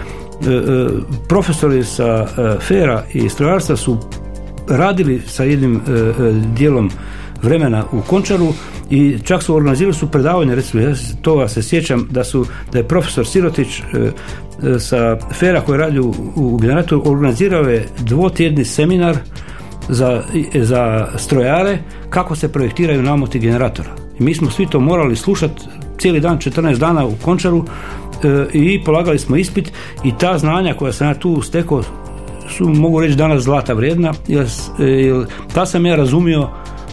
profesori sa FER-a i strojarstva su radili sa jednim dijelom vremena u Končaru i čak su organizirali predavanje, recimo ja toga se sjećam da je profesor Sirotić sa FER-a koji radi u generatoru organizirao je dvotjedni seminar za strojare kako se projektiraju namoti generatora. I mi smo svi to morali slušati cijeli dan, 14 dana u Končaru i polagali smo ispit i ta znanja koja sam ja tu stekao su, mogu reći, danas zlata vrijedna, jer ta sam ja razumio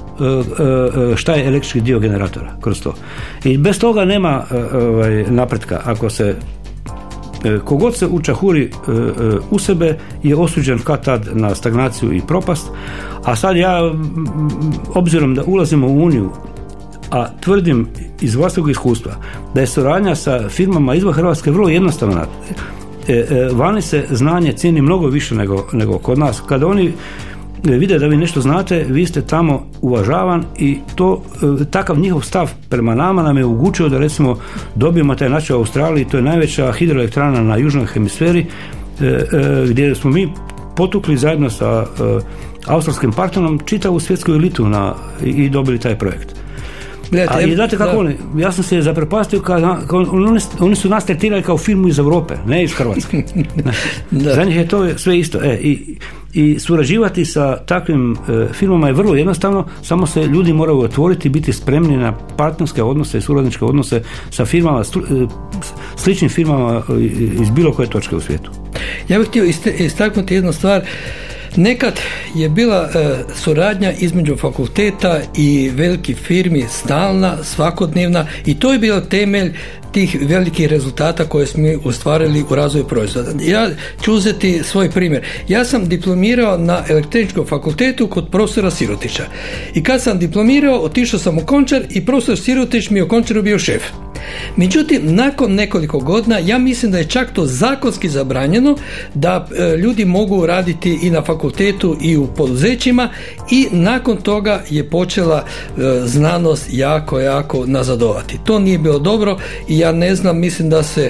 šta je električki dio generatora kroz to. I bez toga nema napretka. Ako se kogod se učahuri u sebe je osuđen kad tad na stagnaciju i propast, a sad ja, obzirom da ulazimo u Uniju, a tvrdim iz vlastnog iskustva da je suradnja sa firmama izvan Hrvatske vrlo jednostavna. Vani se znanje cijeni mnogo više nego kod nas. Kada oni vide da vi nešto znate, vi ste tamo uvažavan i takav njihov stav prema nama nam je omogućio da recimo dobijemo taj način u Australiji, to je najveća hidroelektrana na južnoj hemisferi, gdje smo mi potukli zajedno sa australskim partnerom čitavu svjetsku elitu i dobili taj projekt. I znate kako ja sam se zaprepastio oni su nas tretirali kao firmu iz Europe, ne iz Hrvatske. Za njih je to sve isto. I surađivati sa takvim firmama je vrlo jednostavno, samo se ljudi moraju otvoriti i biti spremni na partnerske odnose i suradničke odnose sa firmama, sličnim firmama iz bilo koje točke u svijetu. Ja bih htio istaknuti jednu stvar. Nekad je bila suradnja između fakulteta i velikih firmi stalna, svakodnevna i to je bio temelj tih velikih rezultata koje smo ostvarili u razvoju proizvoda. Ja ću uzeti svoj primjer. Ja sam diplomirao na elektroničkom fakultetu kod profesora Sirotića. I kad sam diplomirao, otišao sam u Končar i profesor Sirotić mi je u Končaru bio šef. Međutim, nakon nekoliko godina, ja mislim da je čak to zakonski zabranjeno da ljudi mogu raditi i na fakultetu i u poduzećima i nakon toga je počela znanost jako nazadovati. To nije bilo dobro i ja ne znam, mislim da se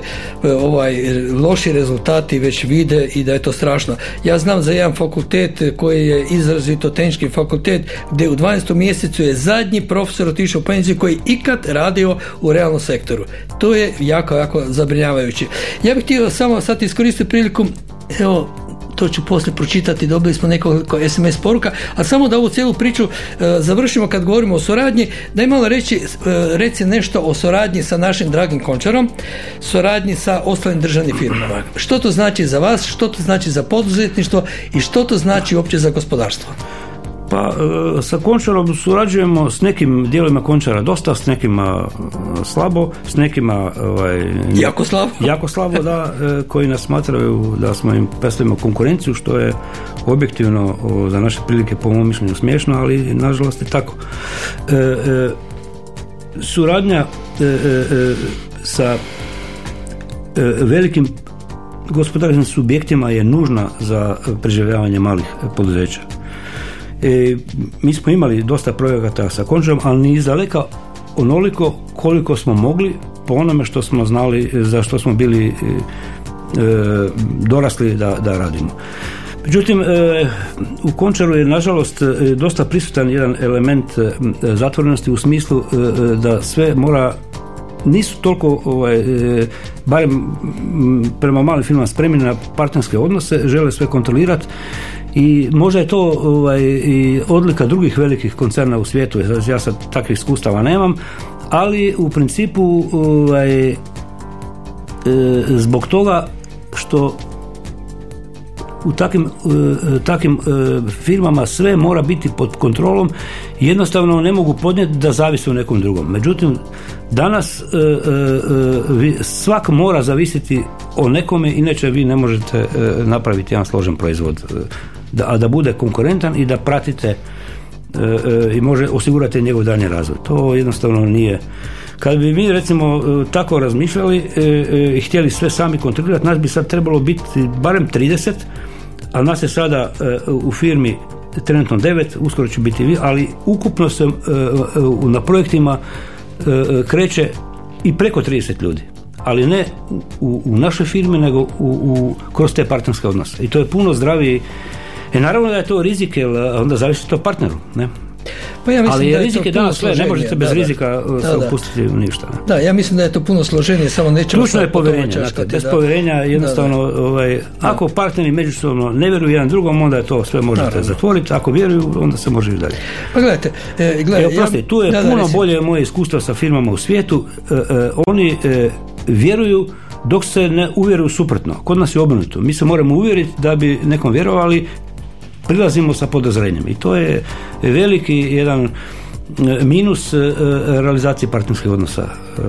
loši rezultati već vide i da je to strašno. Ja znam za jedan fakultet koji je izrazito tehnički fakultet gdje u 12. mjesecu je zadnji profesor otišao u penziju koji ikad radio u realnom sektoru. To je jako zabrinjavajuće. Ja bih htio samo sad iskoristiti priliku, evo, to ću poslije pročitati, dobili smo nekoliko SMS poruka, a samo da ovu cijelu priču završimo kad govorimo o suradnji, da imamo reci nešto o suradnji sa našim dragim Končarom, suradnji sa ostalim državnim firmama. Što to znači za vas, što to znači za poduzetništvo i što to znači uopće za gospodarstvo? Pa sa Končarom surađujemo s nekim dijelovima Končara dosta, s nekima slabo, s nekima jako slabo da, koji nas smatraju da smo im predstavimo konkurenciju, što je objektivno za naše prilike po mom mišljenju smiješno, ali nažalost je tako. Suradnja sa velikim gospodarskim subjektima je nužna za preživljavanje malih poduzeća. Mi smo imali dosta projekata sa Končarom, ali ni izdaleka onoliko koliko smo mogli po onome što smo znali, za što smo bili dorasli da radimo. Međutim, u Končaru je nažalost dosta prisutan jedan element zatvorenosti u smislu da sve mora, nisu toliko barem prema malim firmama spremni na partnerske odnose, žele sve kontrolirati i možda je to i odlika drugih velikih koncerna u svijetu. Ja sad takvih iskustava nemam, ali u principu zbog toga što u takvim firmama sve mora biti pod kontrolom, jednostavno ne mogu podnijeti da zavise o nekom drugom. Međutim, danas svak mora zavisiti o nekome, inače vi ne možete napraviti jedan složen proizvod, a da bude konkurentan i da pratite i može osigurati njegov daljnji razvoj. To jednostavno nije. Kad bi mi recimo tako razmišljali i htjeli sve sami kontrolirati, nas bi sad trebalo biti barem 30, a nas je sada u firmi trenutno 9, uskoro će biti vi, ali ukupno se na projektima kreće i preko 30 ljudi, ali ne u našoj firmi, nego kroz te partnerske odnose. I to je puno zdravije. Naravno da je to rizik, jer onda zavisi to partneru, ne? Pa ja mislim, ali da je rizik je danas sve, ne možete bez rizika se upustiti u ništa. Ne? Da, ja mislim da je to puno složenije, samo nećemo... Ključno je povjerenje, bez povjerenja jednostavno, ako partneri međusobno ne vjeruju jedan drugom, onda je to sve možete zatvoriti, ako vjeruju, onda se može i dalje. Pa gledajte, tu je puno bolje moje iskustvo sa firmama u svijetu, oni vjeruju dok se ne uvjeruju suprotno. Kod nas je obrnuto. Mi se moramo uvjeriti da bi nekom vjerovali, prilazimo sa podozrenjem i to je veliki jedan minus realizacije partnerskih odnosa,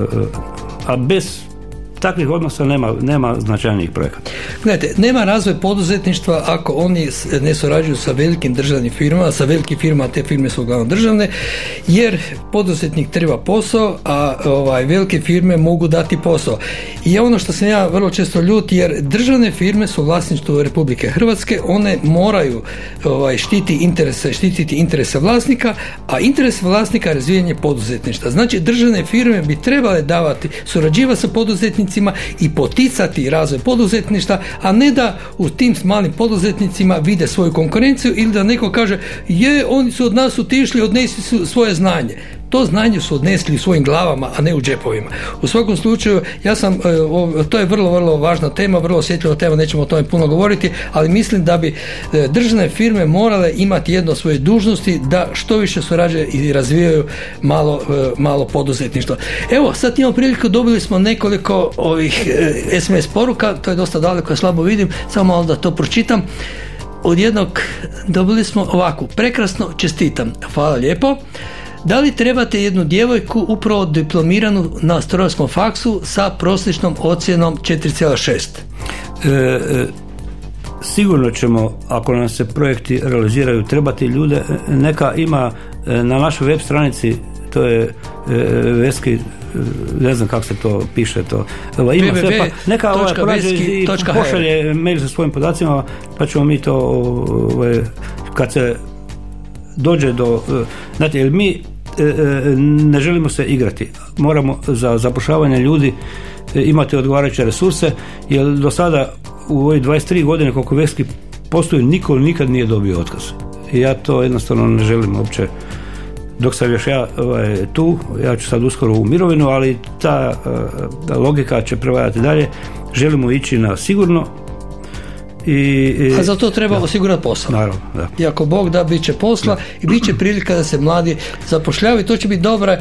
a bez takvih odnosa nema značajnijih projekata. Gledajte, nema razvoj poduzetništva ako oni ne surađuju sa velikim državnim firmama, sa velikim firmama, te firme su uglavnom državne, jer poduzetnik treba posao, a velike firme mogu dati posao. I ono što sam ja vrlo često ljut, jer državne firme su vlasništvo Republike Hrvatske, one moraju štititi interese vlasnika, a interes vlasnika je razvijanje poduzetništva. Znači, državne firme bi trebale surađivati sa poduzetnicima i poticati razvoj poduzetništva, a ne da u tim malim poduzetnicima vide svoju konkurenciju ili da neko kaže oni su od nas otišli, odnesli su svoje znanje. To znanje su odnesli u svojim glavama, a ne u džepovima. U svakom slučaju, to je vrlo, vrlo važna tema, vrlo osjetljiva tema, nećemo o tome puno govoriti, ali mislim da bi državne firme morale imati jedno od svoje dužnosti da što više surađuju i razvijaju malo poduzetništvo. Evo, sad imamo priliku, dobili smo nekoliko ovih SMS poruka, to je dosta daleko, ja slabo vidim, samo malo da to pročitam. Od jednog dobili smo ovako: prekrasno, čestitam. Hvala lijepo. Da li trebate jednu djevojku upravo diplomiranu na strojarskom faksu sa prosječnom ocjenom 4,6? Sigurno ćemo, ako nam se projekti realiziraju, trebati ljude. Neka ima na našoj web stranici, to je Veski, ne znam kako se to piše, to ima sve, pa neka porađe i pošalje mail sa svojim podacima, pa ćemo mi to kad se dođe do, znate, jer mi ne želimo se igrati, moramo za zapošljavanje ljudi imati odgovarajuće resurse, jer do sada u ovih 23 godine koliko Veski postoji, niko nikad nije dobio otkaz. I ja to jednostavno ne želim uopće. Dok sam još ja tu, ja ću sad uskoro u mirovinu, ali ta logika će prevladati dalje. Želimo ići na sigurno A za to treba osigurati posao. Naravno, da. I ako Bog da, bit će posla i bit će prilika da se mladi zapošljavaju. To će biti dobra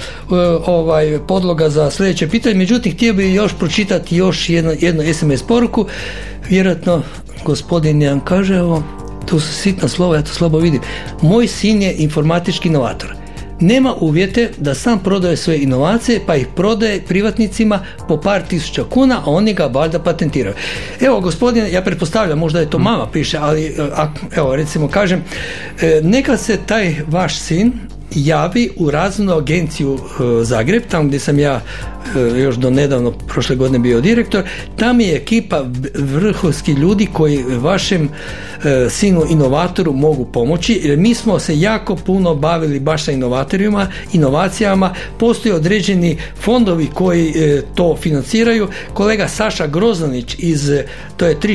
podloga za sljedeće pitanje. Međutim, htio bih još pročitati još jednu SMS poruku. Vjerojatno gospodin Jan kaže, to su sitna slova, ja to slabo vidim. Moj sin je informatički inovator. Nema uvjete da sam prodaje svoje inovacije, pa ih prodaje privatnicima po par tisuća kuna, a oni ga valjda patentiraju. Evo, gospodine, ja pretpostavljam, možda je to mama piše, ali evo, recimo kažem, neka se taj vaš sin javi u razvojnu agenciju Zagreb, tamo gdje sam ja još do nedavno prošle godine bio direktor. Tam je ekipa vrhunskih ljudi koji vašem sinu inovatoru mogu pomoći, jer mi smo se jako puno bavili baš sa inovacijama. Postoje određeni fondovi koji to financiraju. Kolega Saša Grozdanić to je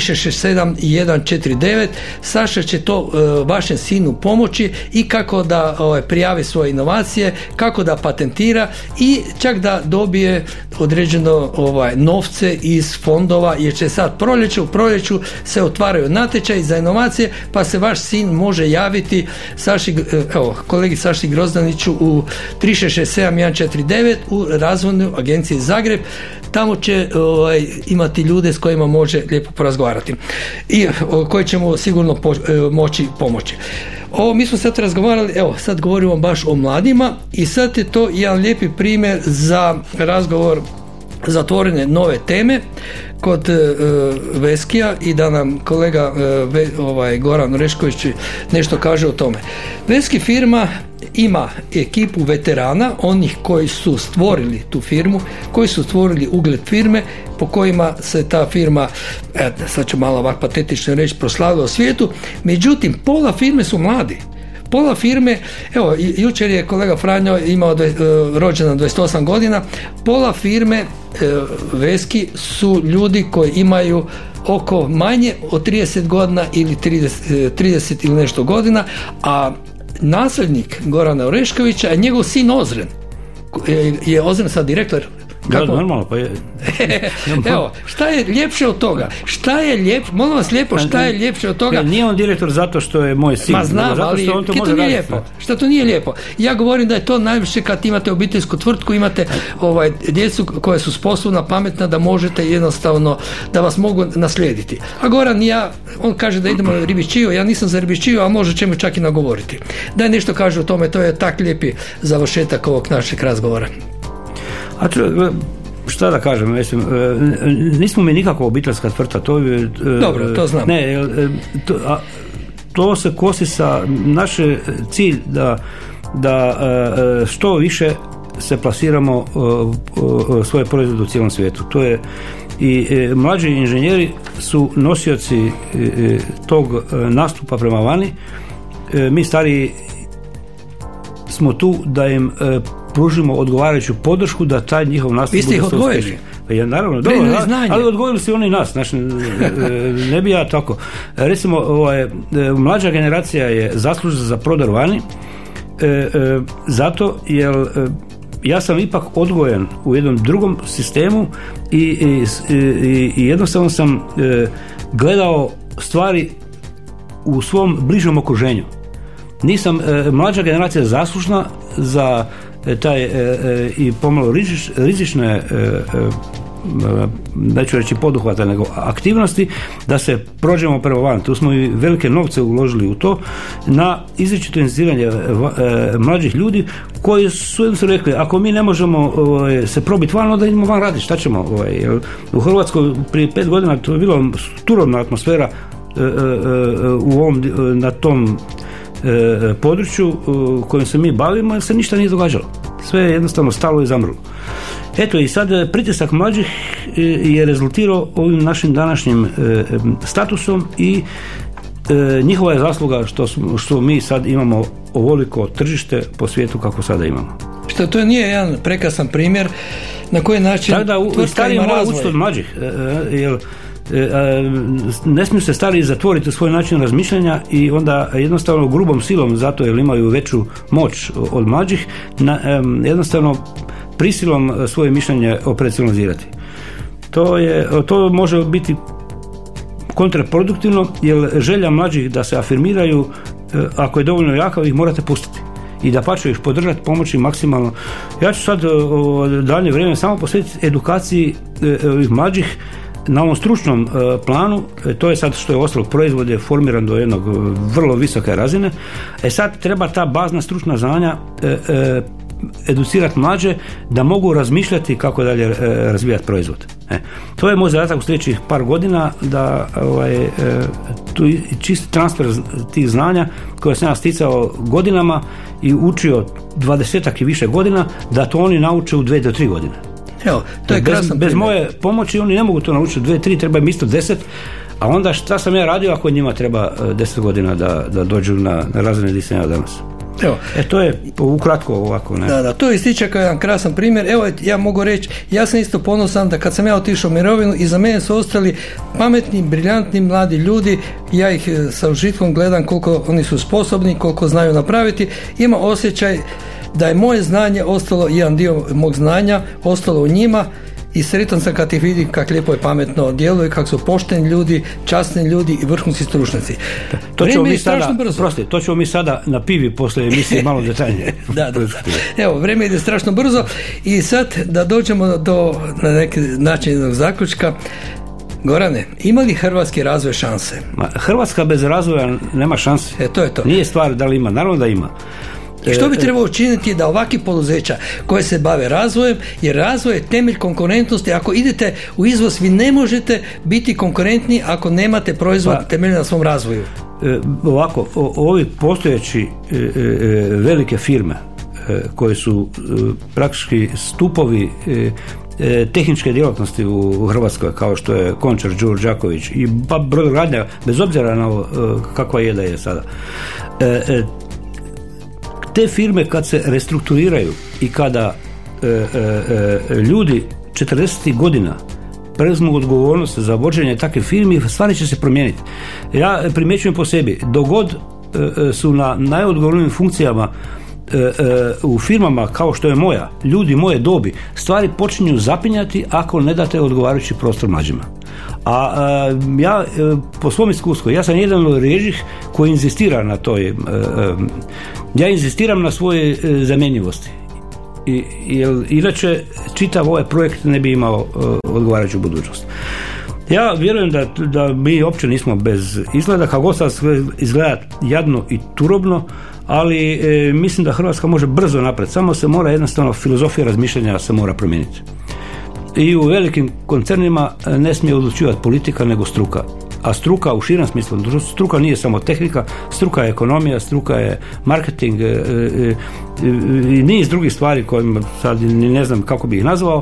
3667-149, Saša će to vašem sinu pomoći i kako da prijavi svoje inovacije, kako da patentira i čak da dobije određeno novce iz fondova, jer će sad u proljeću se otvaraju natječaji za inovacije, pa se vaš sin može javiti kolegi Saši Grozdaniću u 3667-149 u razvojnoj agenciji Zagreb. Tamo će imati ljude s kojima može lijepo porazgovarati i koji ćemo sigurno moći pomoći. Mi smo sad razgovarali, sad govorimo baš o mladima i sad je to jedan lijepi primjer za razgovor za otvorene nove teme kod Veskija i da nam kolega Goran Orešković nešto kaže o tome. Veski firma ima ekipu veterana, onih koji su stvorili tu firmu, koji su stvorili ugled firme, po kojima se ta firma, sad ću malo ovako patetično reći, proslavila u svijetu. Međutim, pola firme su mladi. Pola firme, jučer je kolega Franjo imao rođena 28 godina, pola firme Veski su ljudi koji imaju oko manje od 30 godina ili 30 ili nešto godina, a nasljednik Gorana Oreškovića je njegov sin Ozren. Je Ozren sad direktor? Da, normalno, pa je. Evo, šta je ljepše od toga? Molim vas lijepo, šta je ljepše od toga? Nije on direktor zato što je moj sin. Ma znam, ali to nije lijepo. Šta to nije lijepo? Ja govorim da je to najviše kad imate obiteljsku tvrtku, imate djecu koja su sposobna, pametna, da možete jednostavno, da vas mogu naslijediti. A Goran on kaže da idemo na ribičiju, ja nisam za ribičiju, a može ćemo čak i nagovoriti. Daj nešto kaže o tome, to je tak lijepi završetak ovog našeg razgovora. A šta da kažem, mislim, nismo mi nikakva obiteljska tvrtka, to je... Dobro, to znam. Ne, to se kosi sa naš cilj da što više se plasiramo svoje proizvode u cijelom svijetu. To je i mlađi inženjeri su nosioci tog nastupa prema vani. Mi stariji smo tu da im pružimo odgovarajuću podršku da taj njihov nastup bude uspješan. Ja, naravno, dobro, ali odgojili su oni nas, ne bi ja tako. Recimo, mlađa generacija je zaslužna za prodor vani, zato jer ja sam ipak odgojen u jednom drugom sistemu i jednostavno sam gledao stvari u svom bližom okruženju. Nisam mlađa generacija zaslužna za taj i pomalo rizične, neću reći poduhvata, nego aktivnosti da se prođemo prema van. Tu smo i velike novce uložili u to na izričito inzistiranje mlađih ljudi koji su jednostavno rekli, ako mi ne možemo se probiti van, onda idemo van raditi, šta ćemo? U Hrvatskoj prije 5 godina to je bilo turobna atmosfera na tom području kojim se mi bavimo, jer se ništa nije događalo. Sve je jednostavno stalo i zamrlo. Eto, i sad pritisak mlađih je rezultirao ovim našim današnjim statusom i njihova je zasluga što mi sad imamo ovoliko tržište po svijetu kako sada imamo. Što to nije jedan prekrasan primjer na koji način tvrtka ima razvoj. Od mlađih, jer ne smiju se stariji zatvoriti u svoj način razmišljanja i onda jednostavno grubom silom, zato jer imaju veću moć od mlađih, jednostavno prisilom svoje mišljenje operacionalizirati. To može biti kontraproduktivno, jer želja mlađih da se afirmiraju, ako je dovoljno jaka, ih morate pustiti. I da pače ih podržati, pomoći maksimalno. Ja ću sad dalje vrijeme samo posvetiti edukaciji ovih mlađih na ovom stručnom planu. To je sad što je ostalo, proizvod je formiran do jednog vrlo visoke razine. Sad treba ta bazna stručna znanja educirati mlađe da mogu razmišljati kako dalje razvijati proizvod. To je moj zadatak u sljedećih par godina, da tu čisti transfer tih znanja koje sam ja sticao godinama i učio 20-ak i više godina, da to oni nauče u 2 do 3 godine. Evo, to je bez moje pomoći oni ne mogu to naučiti 2-3, treba im isto 10, a onda šta sam ja radio ako njima treba 10 godina da dođu na razine gdje sam ja danas. Evo, to je ukratko ovako. Ne? Da, to ističe kao jedan krasan primjer. Evo, ja mogu reći, ja sam isto ponosan da kad sam ja otišao u mirovinu, iza mene su ostali pametni, briljantni mladi ljudi. Ja ih sa užitkom gledam koliko oni su sposobni, koliko znaju napraviti. Ima osjećaj da je moje znanje ostalo, jedan dio mog znanja ostalo u njima, i sretan sam kad ih vidim kako lijepo i pametno djeluju, kako su pošteni ljudi, časni ljudi i vrhunski stručnjaci. To ćemo mi sada na pivi poslije emisije malo detaljnije. Da. Evo, vrijeme ide strašno brzo i sad da dođemo do na neki način jednog zaključka. Gorane, ima li hrvatski razvoj šanse? Hrvatska bez razvoja nema šanse. To je to. Nije stvar da li ima, naravno da ima. Što bi trebalo učiniti da ovakvi poduzeća koje se bave razvojem, jer razvoj je temelj konkurentnosti. Ako idete u izvoz, vi ne možete biti konkurentni ako nemate proizvod temeljen na svom razvoju. Ovako, ovi postojeći velike firme koje su praktički stupovi tehničke djelatnosti u Hrvatskoj, kao što je Končar, Đuro Đaković i brodogradnja, bez obzira na ovo kakva je da je sada. Te firme kad se restrukturiraju i kada ljudi 40 godina preuzmu odgovornost za vođenje takve firmi, stvari će se promijeniti. Ja primjećujem po sebi, dogod su na najodgovornijim funkcijama u firmama kao što je moja, ljudi moje dobi, stvari počinju zapinjati ako ne date odgovarajući prostor mlađima. A ja po svom iskustvu, ja sam jedan od rijeđih koji inzistira na toj, ja inzistiram na svojoj zamjenjivosti. Jer inače čitav ovaj projekt ne bi imao odgovarajuću budućnost. Ja vjerujem da mi uopće nismo bez izgleda, kako god sad izgleda jadno i turobno, ali mislim da Hrvatska može brzo napred, samo se mora jednostavno filozofija razmišljanja se mora promijeniti. I u velikim koncernima ne smije odlučivati politika nego struka. A struka u širem smislu, struka nije samo tehnika, struka je ekonomija, struka je marketing i niz drugih stvari kojima sad ne znam kako bi ih nazvao.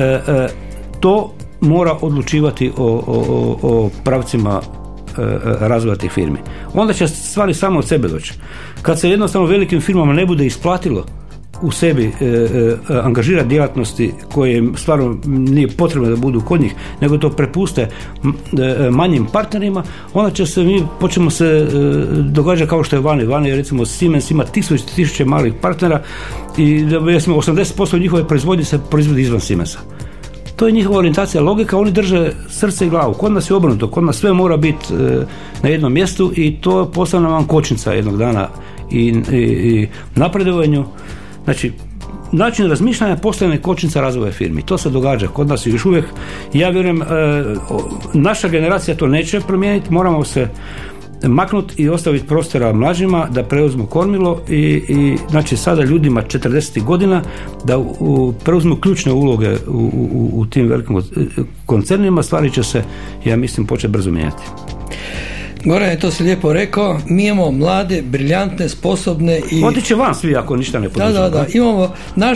To mora odlučivati o pravcima razvoja tih firmi. Onda će stvari samo od sebe doći. Kad se jednostavno velikim firmama ne bude isplatilo u sebi angažirati djelatnosti koje stvarno nije potrebno da budu kod njih, nego to prepuste manjim partnerima, onda će se počnemo se događati kao što je vani recimo Siemens ima tisuće malih partnera i recimo 80% njihove proizvodnje se proizvodi izvan Siemensa. To je njihova orijentacija, logika, oni drže srce i glavu. Kod nas je obrnuto, kod nas sve mora biti na jednom mjestu i to postane vam kočnica jednog dana i napredovanju. Znači, način razmišljanja postane kočnica razvoja firmi. To se događa kod nas još uvijek. Ja vjerujem, naša generacija to neće promijeniti, moramo se maknuti i ostaviti prostora mlađima da preuzmu kormilo i znači sada ljudima 40 godina da preuzmu ključne uloge u tim velikim koncernima, stvari će se, ja mislim, početi brzo mijenjati. Goran, to si lijepo rekao, mi imamo mlade, briljantne, sposobne i... Otiće van svi ako ništa ne poduzme. Da, imamo,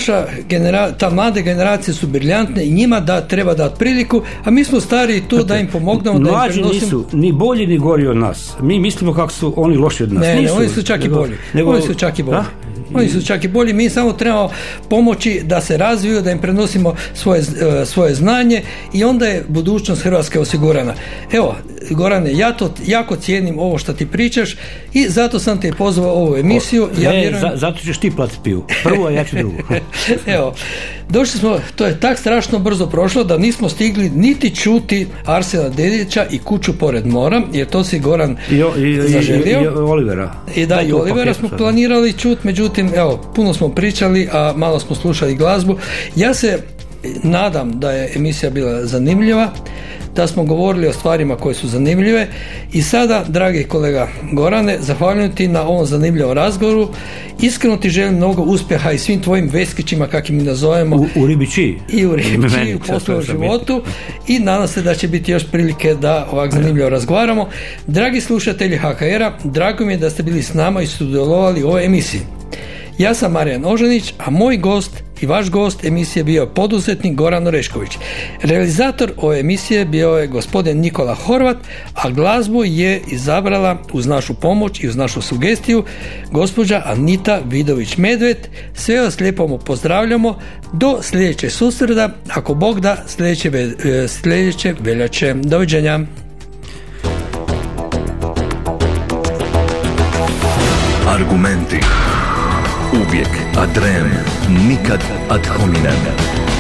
ta mlade generacije su briljantne i njima treba dati priliku, a mi smo stari tu da im pomognemo. Mlađi nisu ni bolji ni gori od nas. Mi mislimo kako su oni loši od nas. Ne, oni su čak i bolji. Oni su čak i bolji. Oni su čak i bolji, mi samo trebamo pomoći da se razviju, da im prenosimo svoje znanje i onda je budućnost Hrvatske osigurana. Evo, Gorane, ja to jako cijenim ovo što ti pričaš i zato sam te pozvao u ovu emisiju. Zato ćeš ti platiti pivu. Prvo, a ja ću drugo. Evo, došli smo, to je tak strašno brzo prošlo da nismo stigli niti čuti Arsena Dedića i Kuću pored mora, jer to si Goran zaželio. I Olivera. I Olivera smo planirali čuti, međutim, evo, puno smo pričali, a malo smo slušali glazbu. Ja se nadam da je emisija bila zanimljiva, da smo govorili o stvarima koje su zanimljive i sada, dragi kolega Gorane, zahvaljujem ti na ovom zanimljivom razgovoru. Iskreno ti želim mnogo uspjeha i svim tvojim veskićima, kakvi mi nazovemo. U ribiči. I u ribiči, u poslovnom životu. I nadam se da će biti još prilike da ovak zanimljivo razgovaramo. Dragi slušatelji HKR-a, drago mi je da ste bili s nama i sudjelovali u ovoj emisiji. Ja sam Marijan Ožanić, a moj gost i vaš gost emisije bio poduzetnik Goran Orešković. Realizator ove emisije bio je gospodin Nikola Horvat, a glazbu je izabrala uz našu pomoć i uz našu sugestiju gospođa Anita Vidović-Medved. Sve vas lijepo pozdravljamo do sljedećeg susreta, ako Bog da, sljedeće veljače. Doviđenja. Argumenti. Uvijek ad rem, nikad ad hominem.